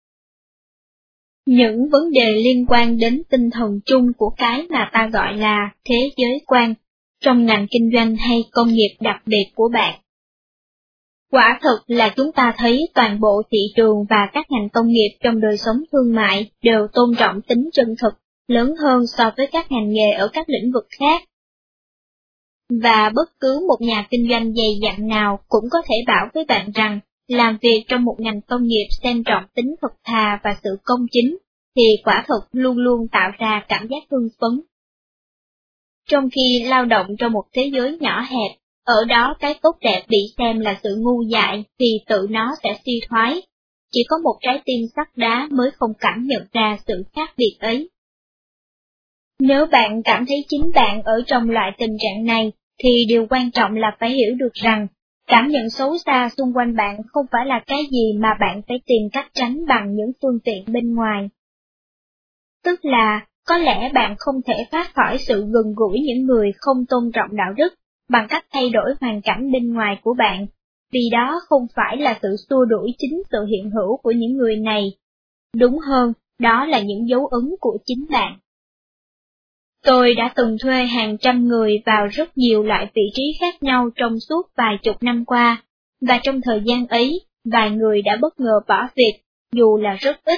Những vấn đề liên quan đến tinh thần chung của cái mà ta gọi là thế giới quan, trong ngành kinh doanh hay công nghiệp đặc biệt của bạn. Quả thực là chúng ta thấy toàn bộ thị trường và các ngành công nghiệp trong đời sống thương mại đều tôn trọng tính chân thực, lớn hơn so với các ngành nghề ở các lĩnh vực khác. Và bất cứ một nhà kinh doanh dày dặn nào cũng có thể bảo với bạn rằng, làm việc trong một ngành công nghiệp xem trọng tính thật thà và sự công chính, thì quả thực luôn luôn tạo ra cảm giác hưng phấn. Trong khi lao động trong một thế giới nhỏ hẹp, ở đó cái tốt đẹp bị xem là sự ngu dại thì tự nó sẽ suy thoái. Chỉ có một trái tim sắt đá mới không cảm nhận ra sự khác biệt ấy. Nếu bạn cảm thấy chính bạn ở trong loại tình trạng này, thì điều quan trọng là phải hiểu được rằng, cảm nhận xấu xa xung quanh bạn không phải là cái gì mà bạn phải tìm cách tránh bằng những phương tiện bên ngoài. Tức là, có lẽ bạn không thể thoát khỏi sự gần gũi những người không tôn trọng đạo đức, bằng cách thay đổi hoàn cảnh bên ngoài của bạn, vì đó không phải là sự xua đuổi chính sự hiện hữu của những người này. Đúng hơn, đó là những dấu ấn của chính bạn. Tôi đã từng thuê hàng trăm người vào rất nhiều loại vị trí khác nhau trong suốt vài chục năm qua, và trong thời gian ấy, vài người đã bất ngờ bỏ việc, dù là rất ít.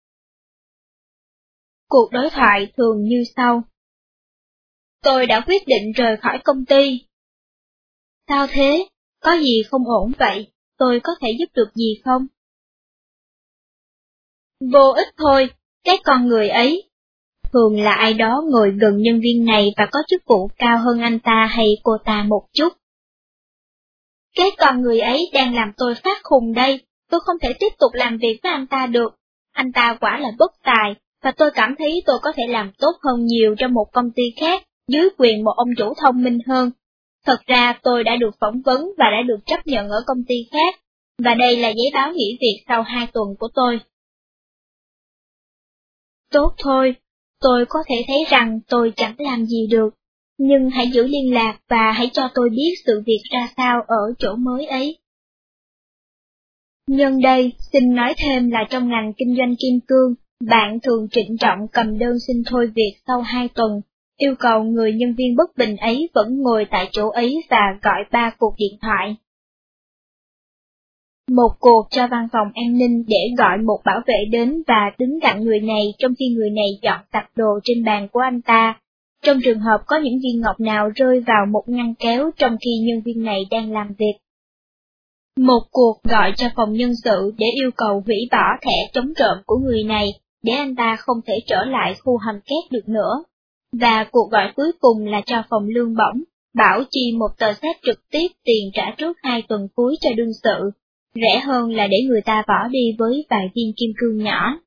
Cuộc đối thoại thường như sau. Tôi đã quyết định rời khỏi công ty. Sao thế? Có gì không ổn vậy? Tôi có thể giúp được gì không? Vô ích thôi, cái con người ấy. Thường là ai đó ngồi gần nhân viên này và có chức vụ cao hơn anh ta hay cô ta một chút. Cái con người ấy đang làm tôi phát khùng đây, tôi không thể tiếp tục làm việc với anh ta được. Anh ta quả là bất tài, và tôi cảm thấy tôi có thể làm tốt hơn nhiều trong một công ty khác, dưới quyền một ông chủ thông minh hơn. Thật ra tôi đã được phỏng vấn và đã được chấp nhận ở công ty khác, và đây là giấy báo nghỉ việc sau hai tuần của tôi. Tốt thôi, tôi có thể thấy rằng tôi chẳng làm gì được, nhưng hãy giữ liên lạc và hãy cho tôi biết sự việc ra sao ở chỗ mới ấy. Nhân đây, xin nói thêm là trong ngành kinh doanh kim cương, bạn thường trịnh trọng cầm đơn xin thôi việc sau hai tuần, yêu cầu người nhân viên bất bình ấy vẫn ngồi tại chỗ ấy và gọi ba cuộc điện thoại. Một cuộc cho văn phòng an ninh để gọi một bảo vệ đến và đứng cạnh người này trong khi người này dọn sạch đồ trên bàn của anh ta, trong trường hợp có những viên ngọc nào rơi vào một ngăn kéo trong khi nhân viên này đang làm việc. Một cuộc gọi cho phòng nhân sự để yêu cầu hủy bỏ thẻ chống trộm của người này, để anh ta không thể trở lại khu hầm két được nữa. Và cuộc gọi cuối cùng là cho phòng lương bổng, bảo chi một tờ séc trực tiếp tiền trả trước hai tuần cuối cho đương sự, rẻ hơn là để người ta bỏ đi với vài viên kim cương nhỏ.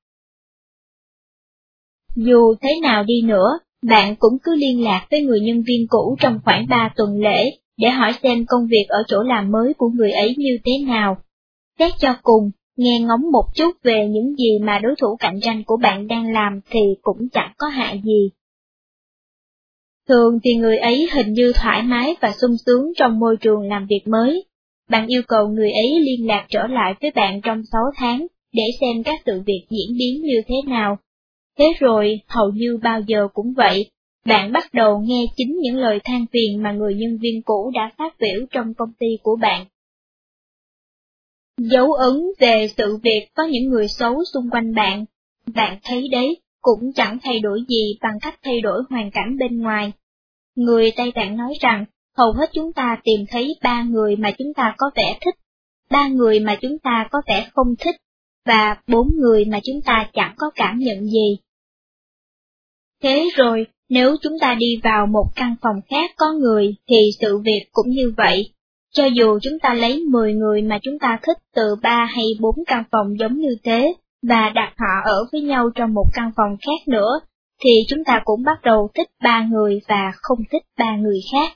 Dù thế nào đi nữa, bạn cũng cứ liên lạc với người nhân viên cũ trong khoảng ba tuần lễ, để hỏi xem công việc ở chỗ làm mới của người ấy như thế nào. Xét cho cùng, nghe ngóng một chút về những gì mà đối thủ cạnh tranh của bạn đang làm thì cũng chẳng có hại gì. Thường thì người ấy hình như thoải mái và sung sướng trong môi trường làm việc mới. Bạn yêu cầu người ấy liên lạc trở lại với bạn trong sáu tháng, để xem các sự việc diễn biến như thế nào. Thế rồi, hầu như bao giờ cũng vậy, bạn bắt đầu nghe chính những lời than phiền mà người nhân viên cũ đã phát biểu trong công ty của bạn. Dấu ấn về sự việc có những người xấu xung quanh bạn, bạn thấy đấy, cũng chẳng thay đổi gì bằng cách thay đổi hoàn cảnh bên ngoài. Người Tây Tạng nói rằng, hầu hết chúng ta tìm thấy ba người mà chúng ta có vẻ thích, ba người mà chúng ta có vẻ không thích, và bốn người mà chúng ta chẳng có cảm nhận gì. Thế rồi, nếu chúng ta đi vào một căn phòng khác có người thì sự việc cũng như vậy. Cho dù chúng ta lấy mười người mà chúng ta thích từ ba hay bốn căn phòng giống như thế, và đặt họ ở với nhau trong một căn phòng khác nữa, thì chúng ta cũng bắt đầu thích ba người và không thích ba người khác.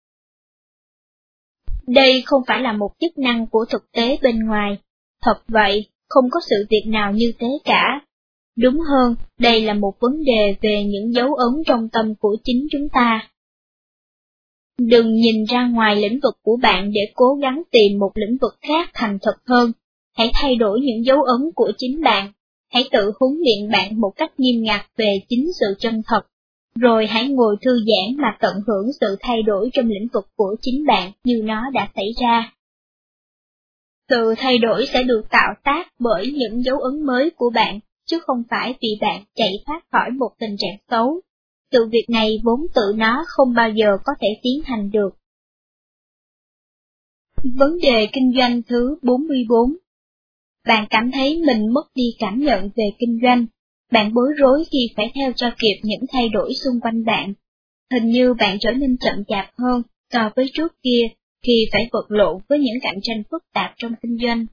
Đây không phải là một chức năng của thực tế bên ngoài. Thật vậy, không có sự việc nào như thế cả. Đúng hơn, đây là một vấn đề về những dấu ấn trong tâm của chính chúng ta. Đừng nhìn ra ngoài lĩnh vực của bạn để cố gắng tìm một lĩnh vực khác thành thật hơn. Hãy thay đổi những dấu ấn của chính bạn. Hãy tự huấn luyện bạn một cách nghiêm ngặt về chính sự chân thật. Rồi hãy ngồi thư giãn mà tận hưởng sự thay đổi trong lĩnh vực của chính bạn như nó đã xảy ra. Sự thay đổi sẽ được tạo tác bởi những dấu ấn mới của bạn, chứ không phải vì bạn chạy thoát khỏi một tình trạng xấu. Sự việc này vốn tự nó không bao giờ có thể tiến hành được. Vấn đề kinh doanh thứ bốn mươi bốn. Bạn cảm thấy mình mất đi cảm nhận về kinh doanh. Bạn bối rối khi phải theo cho kịp những thay đổi xung quanh bạn. Hình như bạn trở nên chậm chạp hơn so với trước kia khi phải vật lộn với những cạnh tranh phức tạp trong kinh doanh.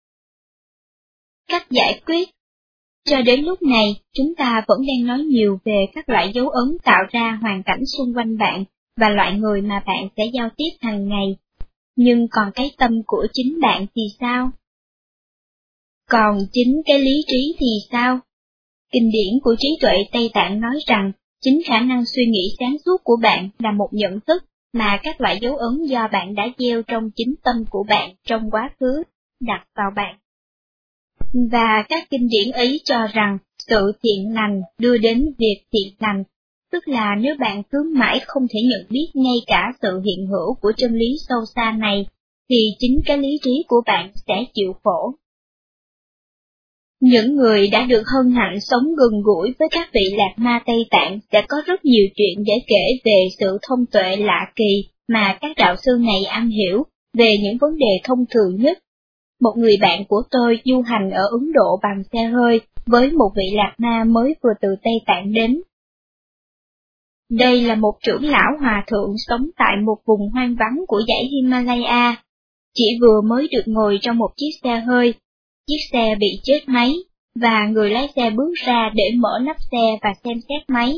Cách giải quyết. Cho đến lúc này, chúng ta vẫn đang nói nhiều về các loại dấu ấn tạo ra hoàn cảnh xung quanh bạn và loại người mà bạn sẽ giao tiếp hàng ngày. Nhưng còn cái tâm của chính bạn thì sao? Còn chính cái lý trí thì sao? Kinh điển của trí tuệ Tây Tạng nói rằng, chính khả năng suy nghĩ sáng suốt của bạn là một nhận thức mà các loại dấu ấn do bạn đã gieo trong chính tâm của bạn trong quá khứ đặt vào bạn. Và các kinh điển ấy cho rằng sự thiện lành đưa đến việc thiện lành, tức là nếu bạn cứ mãi không thể nhận biết ngay cả sự hiện hữu của chân lý sâu xa này, thì chính cái lý trí của bạn sẽ chịu khổ. Những người đã được hân hạnh sống gần gũi với các vị Lạc Ma Tây Tạng sẽ có rất nhiều chuyện để kể về sự thông tuệ lạ kỳ mà các đạo sư này am hiểu về những vấn đề thông thường nhất. Một người bạn của tôi du hành ở Ấn Độ bằng xe hơi với một vị Lạc Ma mới vừa từ Tây Tạng đến. Đây là một trưởng lão hòa thượng sống tại một vùng hoang vắng của dãy Himalaya. Chỉ vừa mới được ngồi trong một chiếc xe hơi, chiếc xe bị chết máy, và người lái xe bước ra để mở nắp xe và xem xét máy.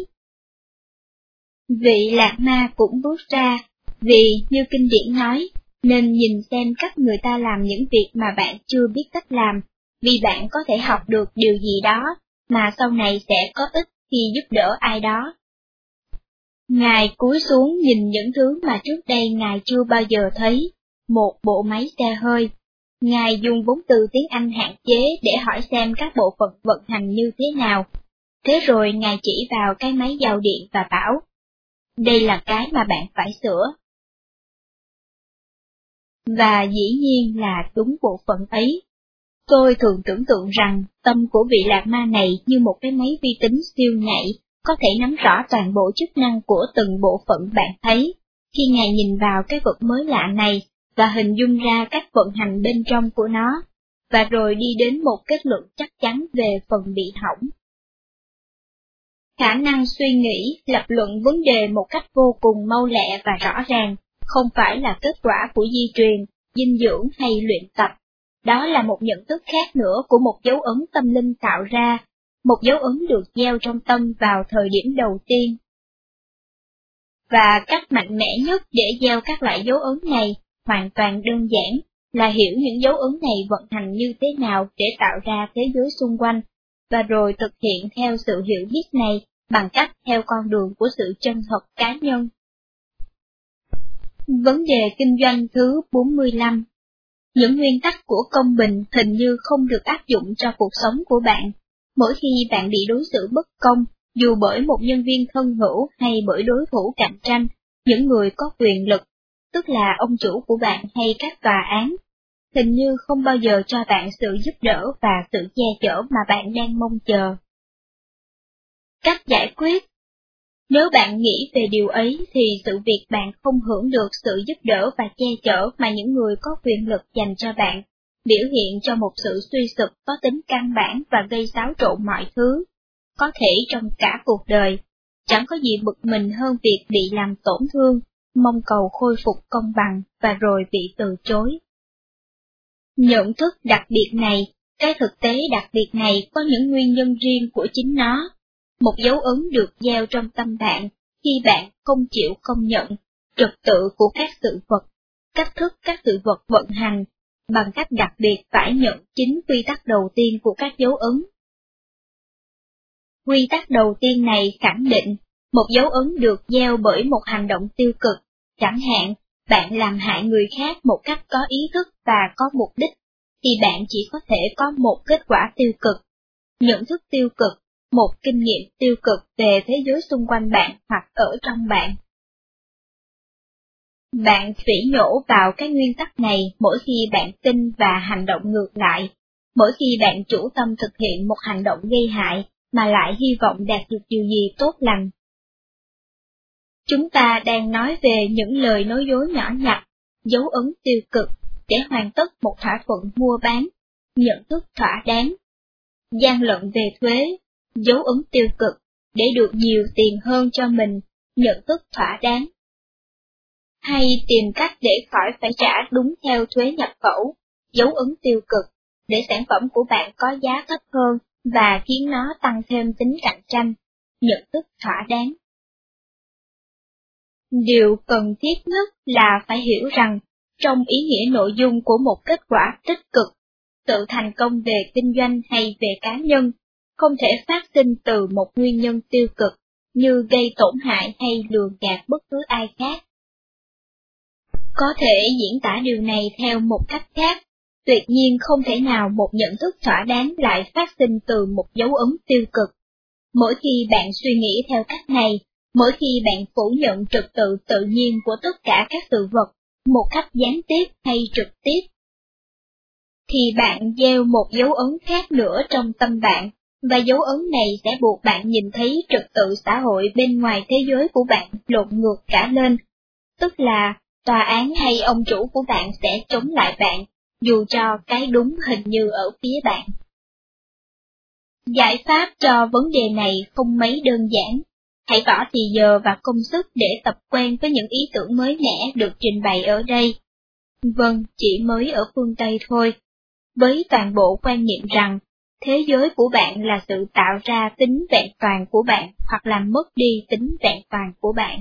Vị Lạc Ma cũng bước ra, vì như kinh điển nói, nên nhìn xem cách người ta làm những việc mà bạn chưa biết cách làm, vì bạn có thể học được điều gì đó, mà sau này sẽ có ích khi giúp đỡ ai đó. Ngài cúi xuống nhìn những thứ mà trước đây Ngài chưa bao giờ thấy, một bộ máy xe hơi. Ngài dùng vốn từ tiếng Anh hạn chế để hỏi xem các bộ phận vận hành như thế nào. Thế rồi Ngài chỉ vào cái máy giao điện và bảo, đây là cái mà bạn phải sửa. Và dĩ nhiên là đúng bộ phận ấy. Tôi thường tưởng tượng rằng tâm của vị lạc ma này như một cái máy vi tính siêu nhạy, có thể nắm rõ toàn bộ chức năng của từng bộ phận bạn thấy. Khi Ngài nhìn vào cái vật mới lạ này, và hình dung ra cách vận hành bên trong của nó, và rồi đi đến một kết luận chắc chắn về phần bị hỏng. Khả năng suy nghĩ, lập luận vấn đề một cách vô cùng mau lẹ và rõ ràng, không phải là kết quả của di truyền, dinh dưỡng hay luyện tập. Đó là một nhận thức khác nữa của một dấu ấn tâm linh tạo ra, một dấu ấn được gieo trong tâm vào thời điểm đầu tiên. Và cách mạnh mẽ nhất để gieo các loại dấu ấn này, hoàn toàn đơn giản, là hiểu những dấu ấn này vận hành như thế nào để tạo ra thế giới xung quanh, và rồi thực hiện theo sự hiểu biết này bằng cách theo con đường của sự chân thật cá nhân. Vấn đề kinh doanh thứ bốn mươi lăm. Những nguyên tắc của công bình hình như không được áp dụng cho cuộc sống của bạn. Mỗi khi bạn bị đối xử bất công, dù bởi một nhân viên thân hữu hay bởi đối thủ cạnh tranh, những người có quyền lực, tức là ông chủ của bạn hay các tòa án, hình như không bao giờ cho bạn sự giúp đỡ và sự che chở mà bạn đang mong chờ. Cách giải quyết. Nếu bạn nghĩ về điều ấy thì sự việc bạn không hưởng được sự giúp đỡ và che chở mà những người có quyền lực dành cho bạn, biểu hiện cho một sự suy sụp có tính căn bản và gây xáo trộn mọi thứ, có thể trong cả cuộc đời. Chẳng có gì bực mình hơn việc bị làm tổn thương, mong cầu khôi phục công bằng và rồi bị từ chối. Nhận thức đặc biệt này, cái thực tế đặc biệt này có những nguyên nhân riêng của chính nó. Một dấu ấn được gieo trong tâm bạn khi bạn không chịu công nhận trật tự của các sự vật, cách thức các sự vật vận hành, bằng cách đặc biệt phải nhận chính quy tắc đầu tiên của các dấu ấn. Quy tắc đầu tiên này khẳng định, một dấu ấn được gieo bởi một hành động tiêu cực, chẳng hạn, bạn làm hại người khác một cách có ý thức và có mục đích, thì bạn chỉ có thể có một kết quả tiêu cực, nhận thức tiêu cực, một kinh nghiệm tiêu cực về thế giới xung quanh bạn hoặc ở trong bạn. Bạn phỉ nhổ vào cái nguyên tắc này mỗi khi bạn tin và hành động ngược lại, mỗi khi bạn chủ tâm thực hiện một hành động gây hại mà lại hy vọng đạt được điều gì tốt lành. Chúng ta đang nói về những lời nói dối nhỏ nhặt, dấu ấn tiêu cực, để hoàn tất một thỏa thuận mua bán, nhận thức thỏa đáng. Gian lận về thuế, dấu ấn tiêu cực, để được nhiều tiền hơn cho mình, nhận thức thỏa đáng. Hay tìm cách để khỏi phải trả đúng theo thuế nhập khẩu, dấu ấn tiêu cực, để sản phẩm của bạn có giá thấp hơn và khiến nó tăng thêm tính cạnh tranh, nhận thức thỏa đáng. Điều cần thiết nhất là phải hiểu rằng, trong ý nghĩa nội dung của một kết quả tích cực, sự thành công về kinh doanh hay về cá nhân, không thể phát sinh từ một nguyên nhân tiêu cực, như gây tổn hại hay lừa gạt bất cứ ai khác. Có thể diễn tả điều này theo một cách khác, tuyệt nhiên không thể nào một nhận thức thỏa đáng lại phát sinh từ một dấu ấn tiêu cực. Mỗi khi bạn suy nghĩ theo cách này, mỗi khi bạn phủ nhận trật tự tự nhiên của tất cả các sự vật, một cách gián tiếp hay trực tiếp, thì bạn gieo một dấu ấn khác nữa trong tâm bạn, và dấu ấn này sẽ buộc bạn nhìn thấy trật tự xã hội bên ngoài thế giới của bạn lộn ngược cả lên, tức là tòa án hay ông chủ của bạn sẽ chống lại bạn, dù cho cái đúng hình như ở phía bạn. Giải pháp cho vấn đề này không mấy đơn giản. Hãy bỏ thì giờ và công sức để tập quen với những ý tưởng mới mẻ được trình bày ở đây. Vâng, chỉ mới ở phương Tây thôi. Với toàn bộ quan niệm rằng, thế giới của bạn là sự tạo ra tính vẹn toàn của bạn hoặc làm mất đi tính vẹn toàn của bạn.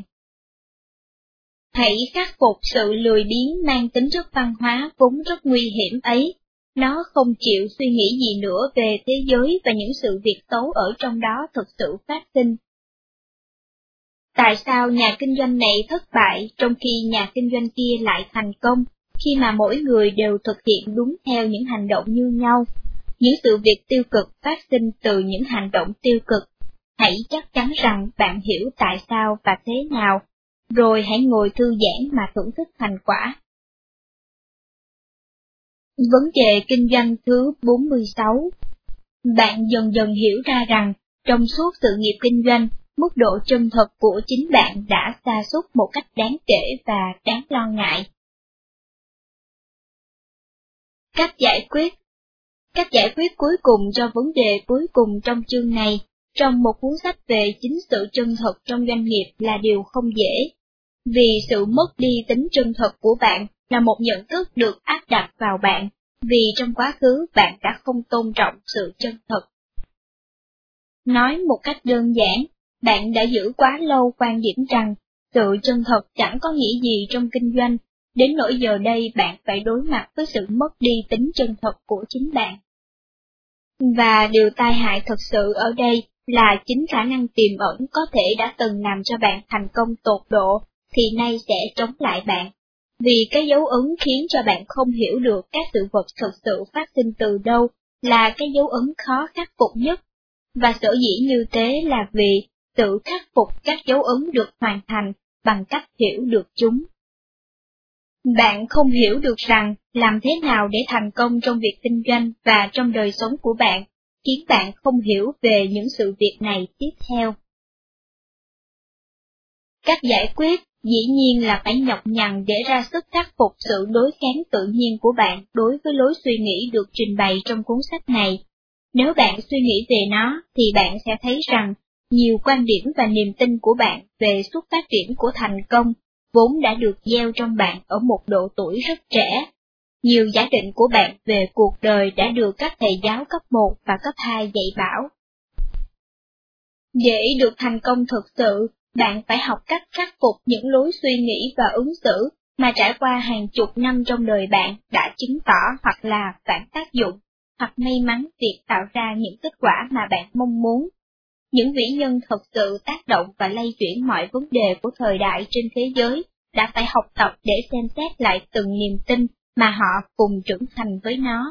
Hãy khắc phục sự lười biếng mang tính chất văn hóa vốn rất nguy hiểm ấy, Nó không chịu suy nghĩ gì nữa về thế giới và những sự việc xấu ở trong đó thực sự phát sinh. Tại sao nhà kinh doanh này thất bại trong khi nhà kinh doanh kia lại thành công, khi mà mỗi người đều thực hiện đúng theo những hành động như nhau? Những sự việc tiêu cực phát sinh từ những hành động tiêu cực. Hãy chắc chắn rằng bạn hiểu tại sao và thế nào, rồi hãy ngồi thư giãn mà thưởng thức thành quả. Vấn đề kinh doanh thứ bốn mươi sáu. Bạn dần dần hiểu ra rằng, trong suốt sự nghiệp kinh doanh, mức độ chân thật của chính bạn đã sa sút một cách đáng kể và đáng lo ngại. Cách giải quyết Cách giải quyết cuối cùng cho vấn đề cuối cùng trong chương này, trong một cuốn sách về chính sự chân thật trong doanh nghiệp là điều không dễ. Vì sự mất đi tính chân thật của bạn là một nhận thức được áp đặt vào bạn, vì trong quá khứ bạn đã không tôn trọng sự chân thật. Nói một cách đơn giản, bạn đã giữ quá lâu quan điểm rằng sự chân thật chẳng có nghĩa gì trong kinh doanh, đến nỗi giờ đây bạn phải đối mặt với sự mất đi tính chân thật của chính bạn. Và điều tai hại thật sự ở đây là chính khả năng tiềm ẩn có thể đã từng làm cho bạn thành công tột độ, thì nay sẽ chống lại bạn. Vì cái dấu ấn khiến cho bạn không hiểu được các sự vật thực sự phát sinh từ đâu là cái dấu ấn khó khắc phục nhất. Và sở dĩ như thế là vì tự khắc phục các dấu ấn được hoàn thành bằng cách hiểu được chúng. Bạn không hiểu được rằng làm thế nào để thành công trong việc kinh doanh và trong đời sống của bạn, khiến bạn không hiểu về những sự việc này tiếp theo. Cách giải quyết dĩ nhiên là phải nhọc nhằn để ra sức khắc phục sự đối kháng tự nhiên của bạn đối với lối suy nghĩ được trình bày trong cuốn sách này. Nếu bạn suy nghĩ về nó, thì bạn sẽ thấy rằng nhiều quan điểm và niềm tin của bạn về xuất phát triển của thành công vốn đã được gieo trong bạn ở một độ tuổi rất trẻ. Nhiều giả định của bạn về cuộc đời đã được các thầy giáo cấp một và cấp hai dạy bảo. Để được thành công thực sự, bạn phải học cách khắc phục những lối suy nghĩ và ứng xử mà trải qua hàng chục năm trong đời bạn đã chứng tỏ hoặc là phản tác dụng, hoặc may mắn việc tạo ra những kết quả mà bạn mong muốn. Những vĩ nhân thật sự tác động và lay chuyển mọi vấn đề của thời đại trên thế giới đã phải học tập để xem xét lại từng niềm tin mà họ cùng trưởng thành với nó.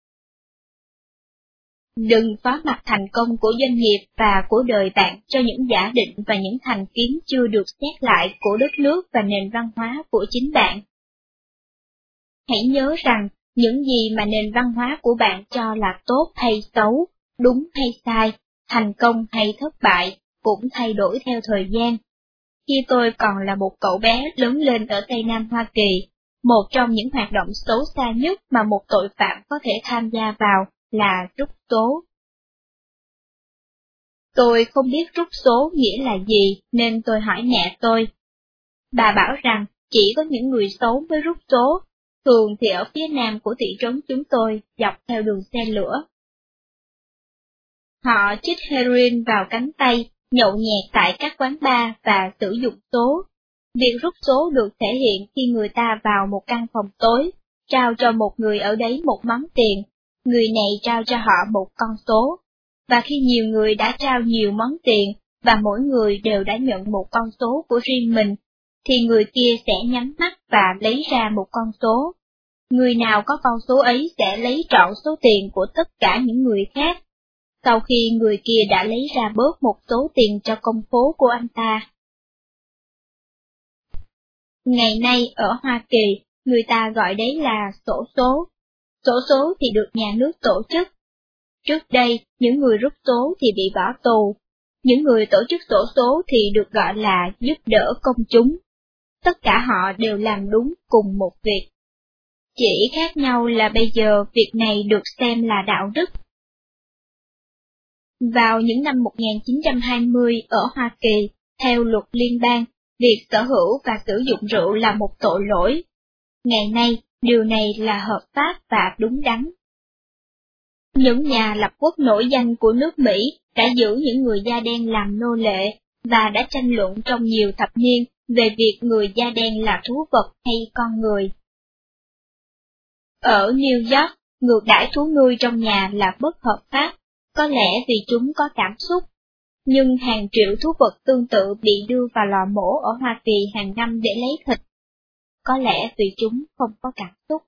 Đừng phó mặc thành công của doanh nghiệp và của đời bạn cho những giả định và những thành kiến chưa được xét lại của đất nước và nền văn hóa của chính bạn. Hãy nhớ rằng, những gì mà nền văn hóa của bạn cho là tốt hay xấu, đúng hay sai, thành công hay thất bại, cũng thay đổi theo thời gian. Khi tôi còn là một cậu bé lớn lên ở Tây Nam Hoa Kỳ, một trong những hoạt động xấu xa nhất mà một tội phạm có thể tham gia vào là rút số. Tôi không biết rút số nghĩa là gì nên tôi hỏi mẹ tôi. Bà bảo rằng chỉ có những người xấu mới rút số, thường thì ở phía nam của thị trấn chúng tôi, dọc theo đường xe lửa. Họ chích heroin vào cánh tay, nhậu nhẹt tại các quán bar và sử dụng số. Việc rút số được thể hiện khi người ta vào một căn phòng tối, trao cho một người ở đấy một món tiền, người này trao cho họ một con số. Và khi nhiều người đã trao nhiều món tiền, và mỗi người đều đã nhận một con số của riêng mình, thì người kia sẽ nhắm mắt và lấy ra một con số. Người nào có con số ấy sẽ lấy trọn số tiền của tất cả những người khác. Sau khi người kia đã lấy ra bớt một số tiền cho công phố của anh ta. Ngày nay ở Hoa Kỳ, người ta gọi đấy là xổ số. Xổ số thì được nhà nước tổ chức. Trước đây, những người rút số thì bị bỏ tù. Những người tổ chức xổ số thì được gọi là giúp đỡ công chúng. Tất cả họ đều làm đúng cùng một việc. Chỉ khác nhau là bây giờ việc này được xem là đạo đức. Vào những năm một nghìn chín trăm hai mươi ở Hoa Kỳ, theo luật liên bang, việc sở hữu và sử dụng rượu là một tội lỗi. Ngày nay, điều này là hợp pháp và đúng đắn. Những nhà lập quốc nổi danh của nước Mỹ đã giữ những người da đen làm nô lệ, và đã tranh luận trong nhiều thập niên về việc người da đen là thú vật hay con người. Ở New York, ngược đãi thú nuôi trong nhà là bất hợp pháp, có lẽ vì chúng có cảm xúc. Nhưng hàng triệu thú vật tương tự bị đưa vào lò mổ ở Hoa Kỳ hàng năm để lấy thịt. Có lẽ vì chúng không có cảm xúc.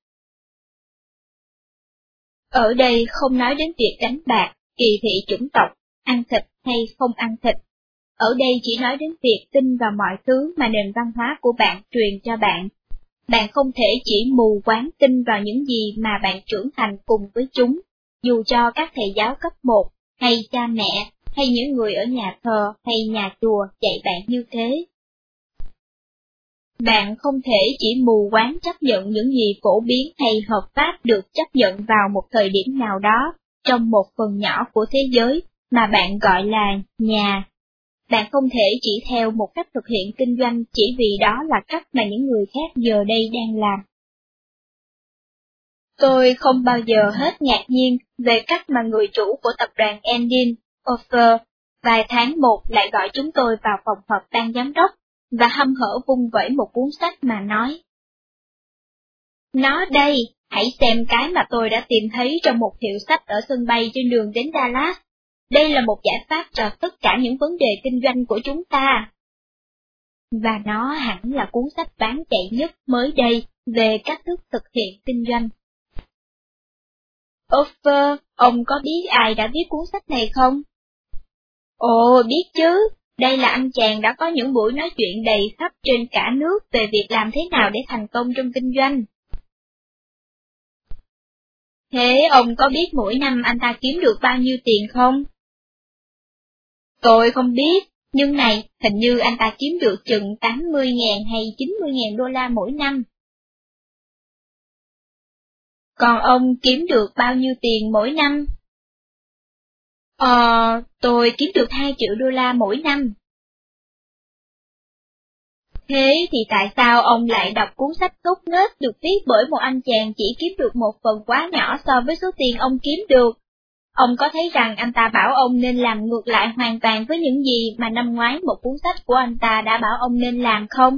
Ở đây không nói đến việc đánh bạc, kỳ thị chủng tộc, ăn thịt hay không ăn thịt. Ở đây chỉ nói đến việc tin vào mọi thứ mà nền văn hóa của bạn truyền cho bạn. Bạn không thể chỉ mù quáng tin vào những gì mà bạn trưởng thành cùng với chúng, dù cho các thầy giáo cấp một, hay cha mẹ, hay những người ở nhà thờ hay nhà chùa dạy bạn như thế. Bạn không thể chỉ mù quáng chấp nhận những gì phổ biến hay hợp pháp được chấp nhận vào một thời điểm nào đó, trong một phần nhỏ của thế giới, mà bạn gọi là nhà. Bạn không thể chỉ theo một cách thực hiện kinh doanh chỉ vì đó là cách mà những người khác giờ đây đang làm. Tôi không bao giờ hết ngạc nhiên về cách mà người chủ của tập đoàn Endin, Offer, vài tháng một lại gọi chúng tôi vào phòng họp ban giám đốc, và hăm hở vung vẩy một cuốn sách mà nói. Nó đây, hãy xem cái mà tôi đã tìm thấy trong một hiệu sách ở sân bay trên đường đến Dallas. Đây là một giải pháp cho tất cả những vấn đề kinh doanh của chúng ta. Và nó hẳn là cuốn sách bán chạy nhất mới đây về cách thức thực hiện kinh doanh. Offer, ông có biết ai đã viết cuốn sách này không? Ồ, biết chứ. Đây là anh chàng đã có những buổi nói chuyện đầy khắp trên cả nước về việc làm thế nào để thành công trong kinh doanh. Thế ông có biết mỗi năm anh ta kiếm được bao nhiêu tiền không? Tôi không biết, nhưng này, hình như anh ta kiếm được chừng tám mươi ngàn hay chín mươi ngàn đô la mỗi năm. Còn ông kiếm được bao nhiêu tiền mỗi năm? Ờ, tôi kiếm được hai triệu đô la mỗi năm. Thế thì tại sao ông lại đọc cuốn sách ngốc nghếch được viết bởi một anh chàng chỉ kiếm được một phần quá nhỏ so với số tiền ông kiếm được? Ông có thấy rằng anh ta bảo ông nên làm ngược lại hoàn toàn với những gì mà năm ngoái một cuốn sách của anh ta đã bảo ông nên làm không?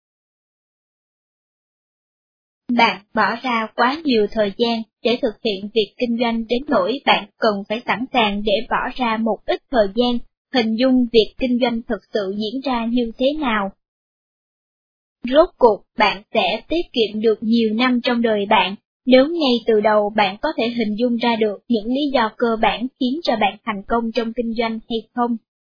Bạn bỏ ra quá nhiều thời gian để thực hiện việc kinh doanh đến nỗi bạn cần phải sẵn sàng để bỏ ra một ít thời gian, hình dung việc kinh doanh thực sự diễn ra như thế nào. Rốt cuộc bạn sẽ tiết kiệm được nhiều năm trong đời bạn, nếu ngay từ đầu bạn có thể hình dung ra được những lý do cơ bản khiến cho bạn thành công trong kinh doanh hay không.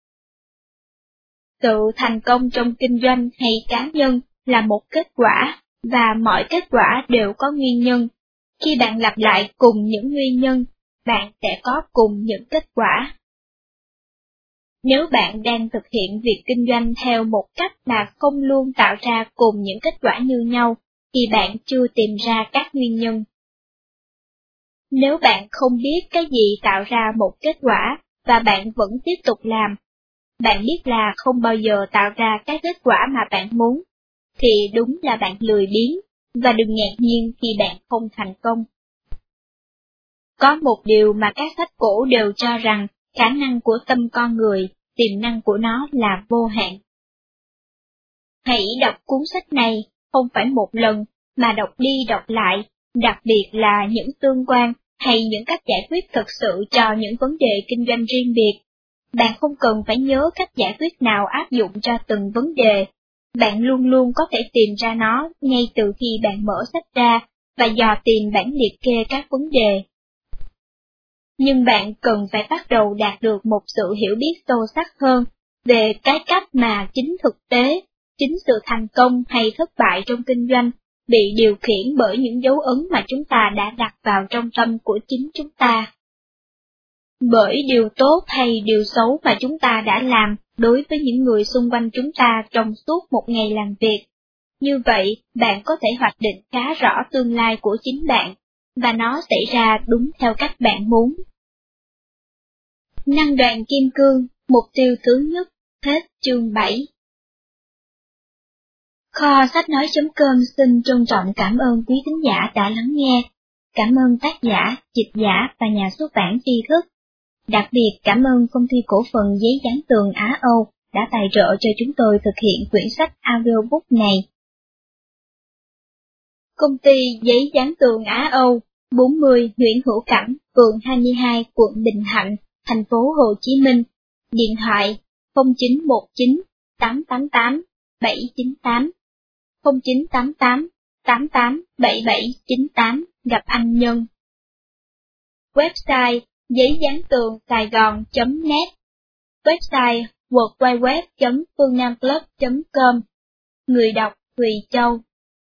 Sự thành công trong kinh doanh hay cá nhân là một kết quả, và mọi kết quả đều có nguyên nhân. Khi bạn lặp lại cùng những nguyên nhân, bạn sẽ có cùng những kết quả. Nếu bạn đang thực hiện việc kinh doanh theo một cách mà không luôn tạo ra cùng những kết quả như nhau, thì bạn chưa tìm ra các nguyên nhân. Nếu bạn không biết cái gì tạo ra một kết quả, và bạn vẫn tiếp tục làm, bạn biết là không bao giờ tạo ra cái kết quả mà bạn muốn, thì đúng là bạn lười biếng, và đừng ngạc nhiên khi bạn không thành công. Có một điều mà các sách cổ đều cho rằng, khả năng của tâm con người, tiềm năng của nó là vô hạn. Hãy đọc cuốn sách này, không phải một lần, mà đọc đi đọc lại, đặc biệt là những tương quan, hay những cách giải quyết thực sự cho những vấn đề kinh doanh riêng biệt. Bạn không cần phải nhớ cách giải quyết nào áp dụng cho từng vấn đề. Bạn luôn luôn có thể tìm ra nó ngay từ khi bạn mở sách ra, và dò tìm bản liệt kê các vấn đề. Nhưng bạn cần phải bắt đầu đạt được một sự hiểu biết sâu sắc hơn về cái cách mà chính thực tế, chính sự thành công hay thất bại trong kinh doanh bị điều khiển bởi những dấu ấn mà chúng ta đã đặt vào trong tâm của chính chúng ta. Bởi điều tốt hay điều xấu mà chúng ta đã làm đối với những người xung quanh chúng ta trong suốt một ngày làm việc. Như vậy, bạn có thể hoạch định khá rõ tương lai của chính bạn, và nó xảy ra đúng theo cách bạn muốn. Năng đoạn kim cương, mục tiêu thứ nhất, hết chương bảy. Kho sách nói.com xin trân trọng cảm ơn quý thính giả đã lắng nghe. Cảm ơn tác giả, dịch giả và nhà xuất bản tri thức. Đặc biệt cảm ơn công ty cổ phần giấy dán tường Á Âu đã tài trợ cho chúng tôi thực hiện quyển sách audiobook này. Công ty giấy dán tường Á Âu bốn mươi Nguyễn Hữu Cảnh, phường hai mươi hai, quận Bình Thạnh, thành phố Hồ Chí Minh. Điện thoại không chín một chín tám tám tám bảy chín tám, không chín tám tám tám tám bảy bảy chín tám, gặp anh Nhân. Website giấy dán tường sài gòn chấm net, website w w w chấm phương nam club chấm com. Người đọc Thùy Châu.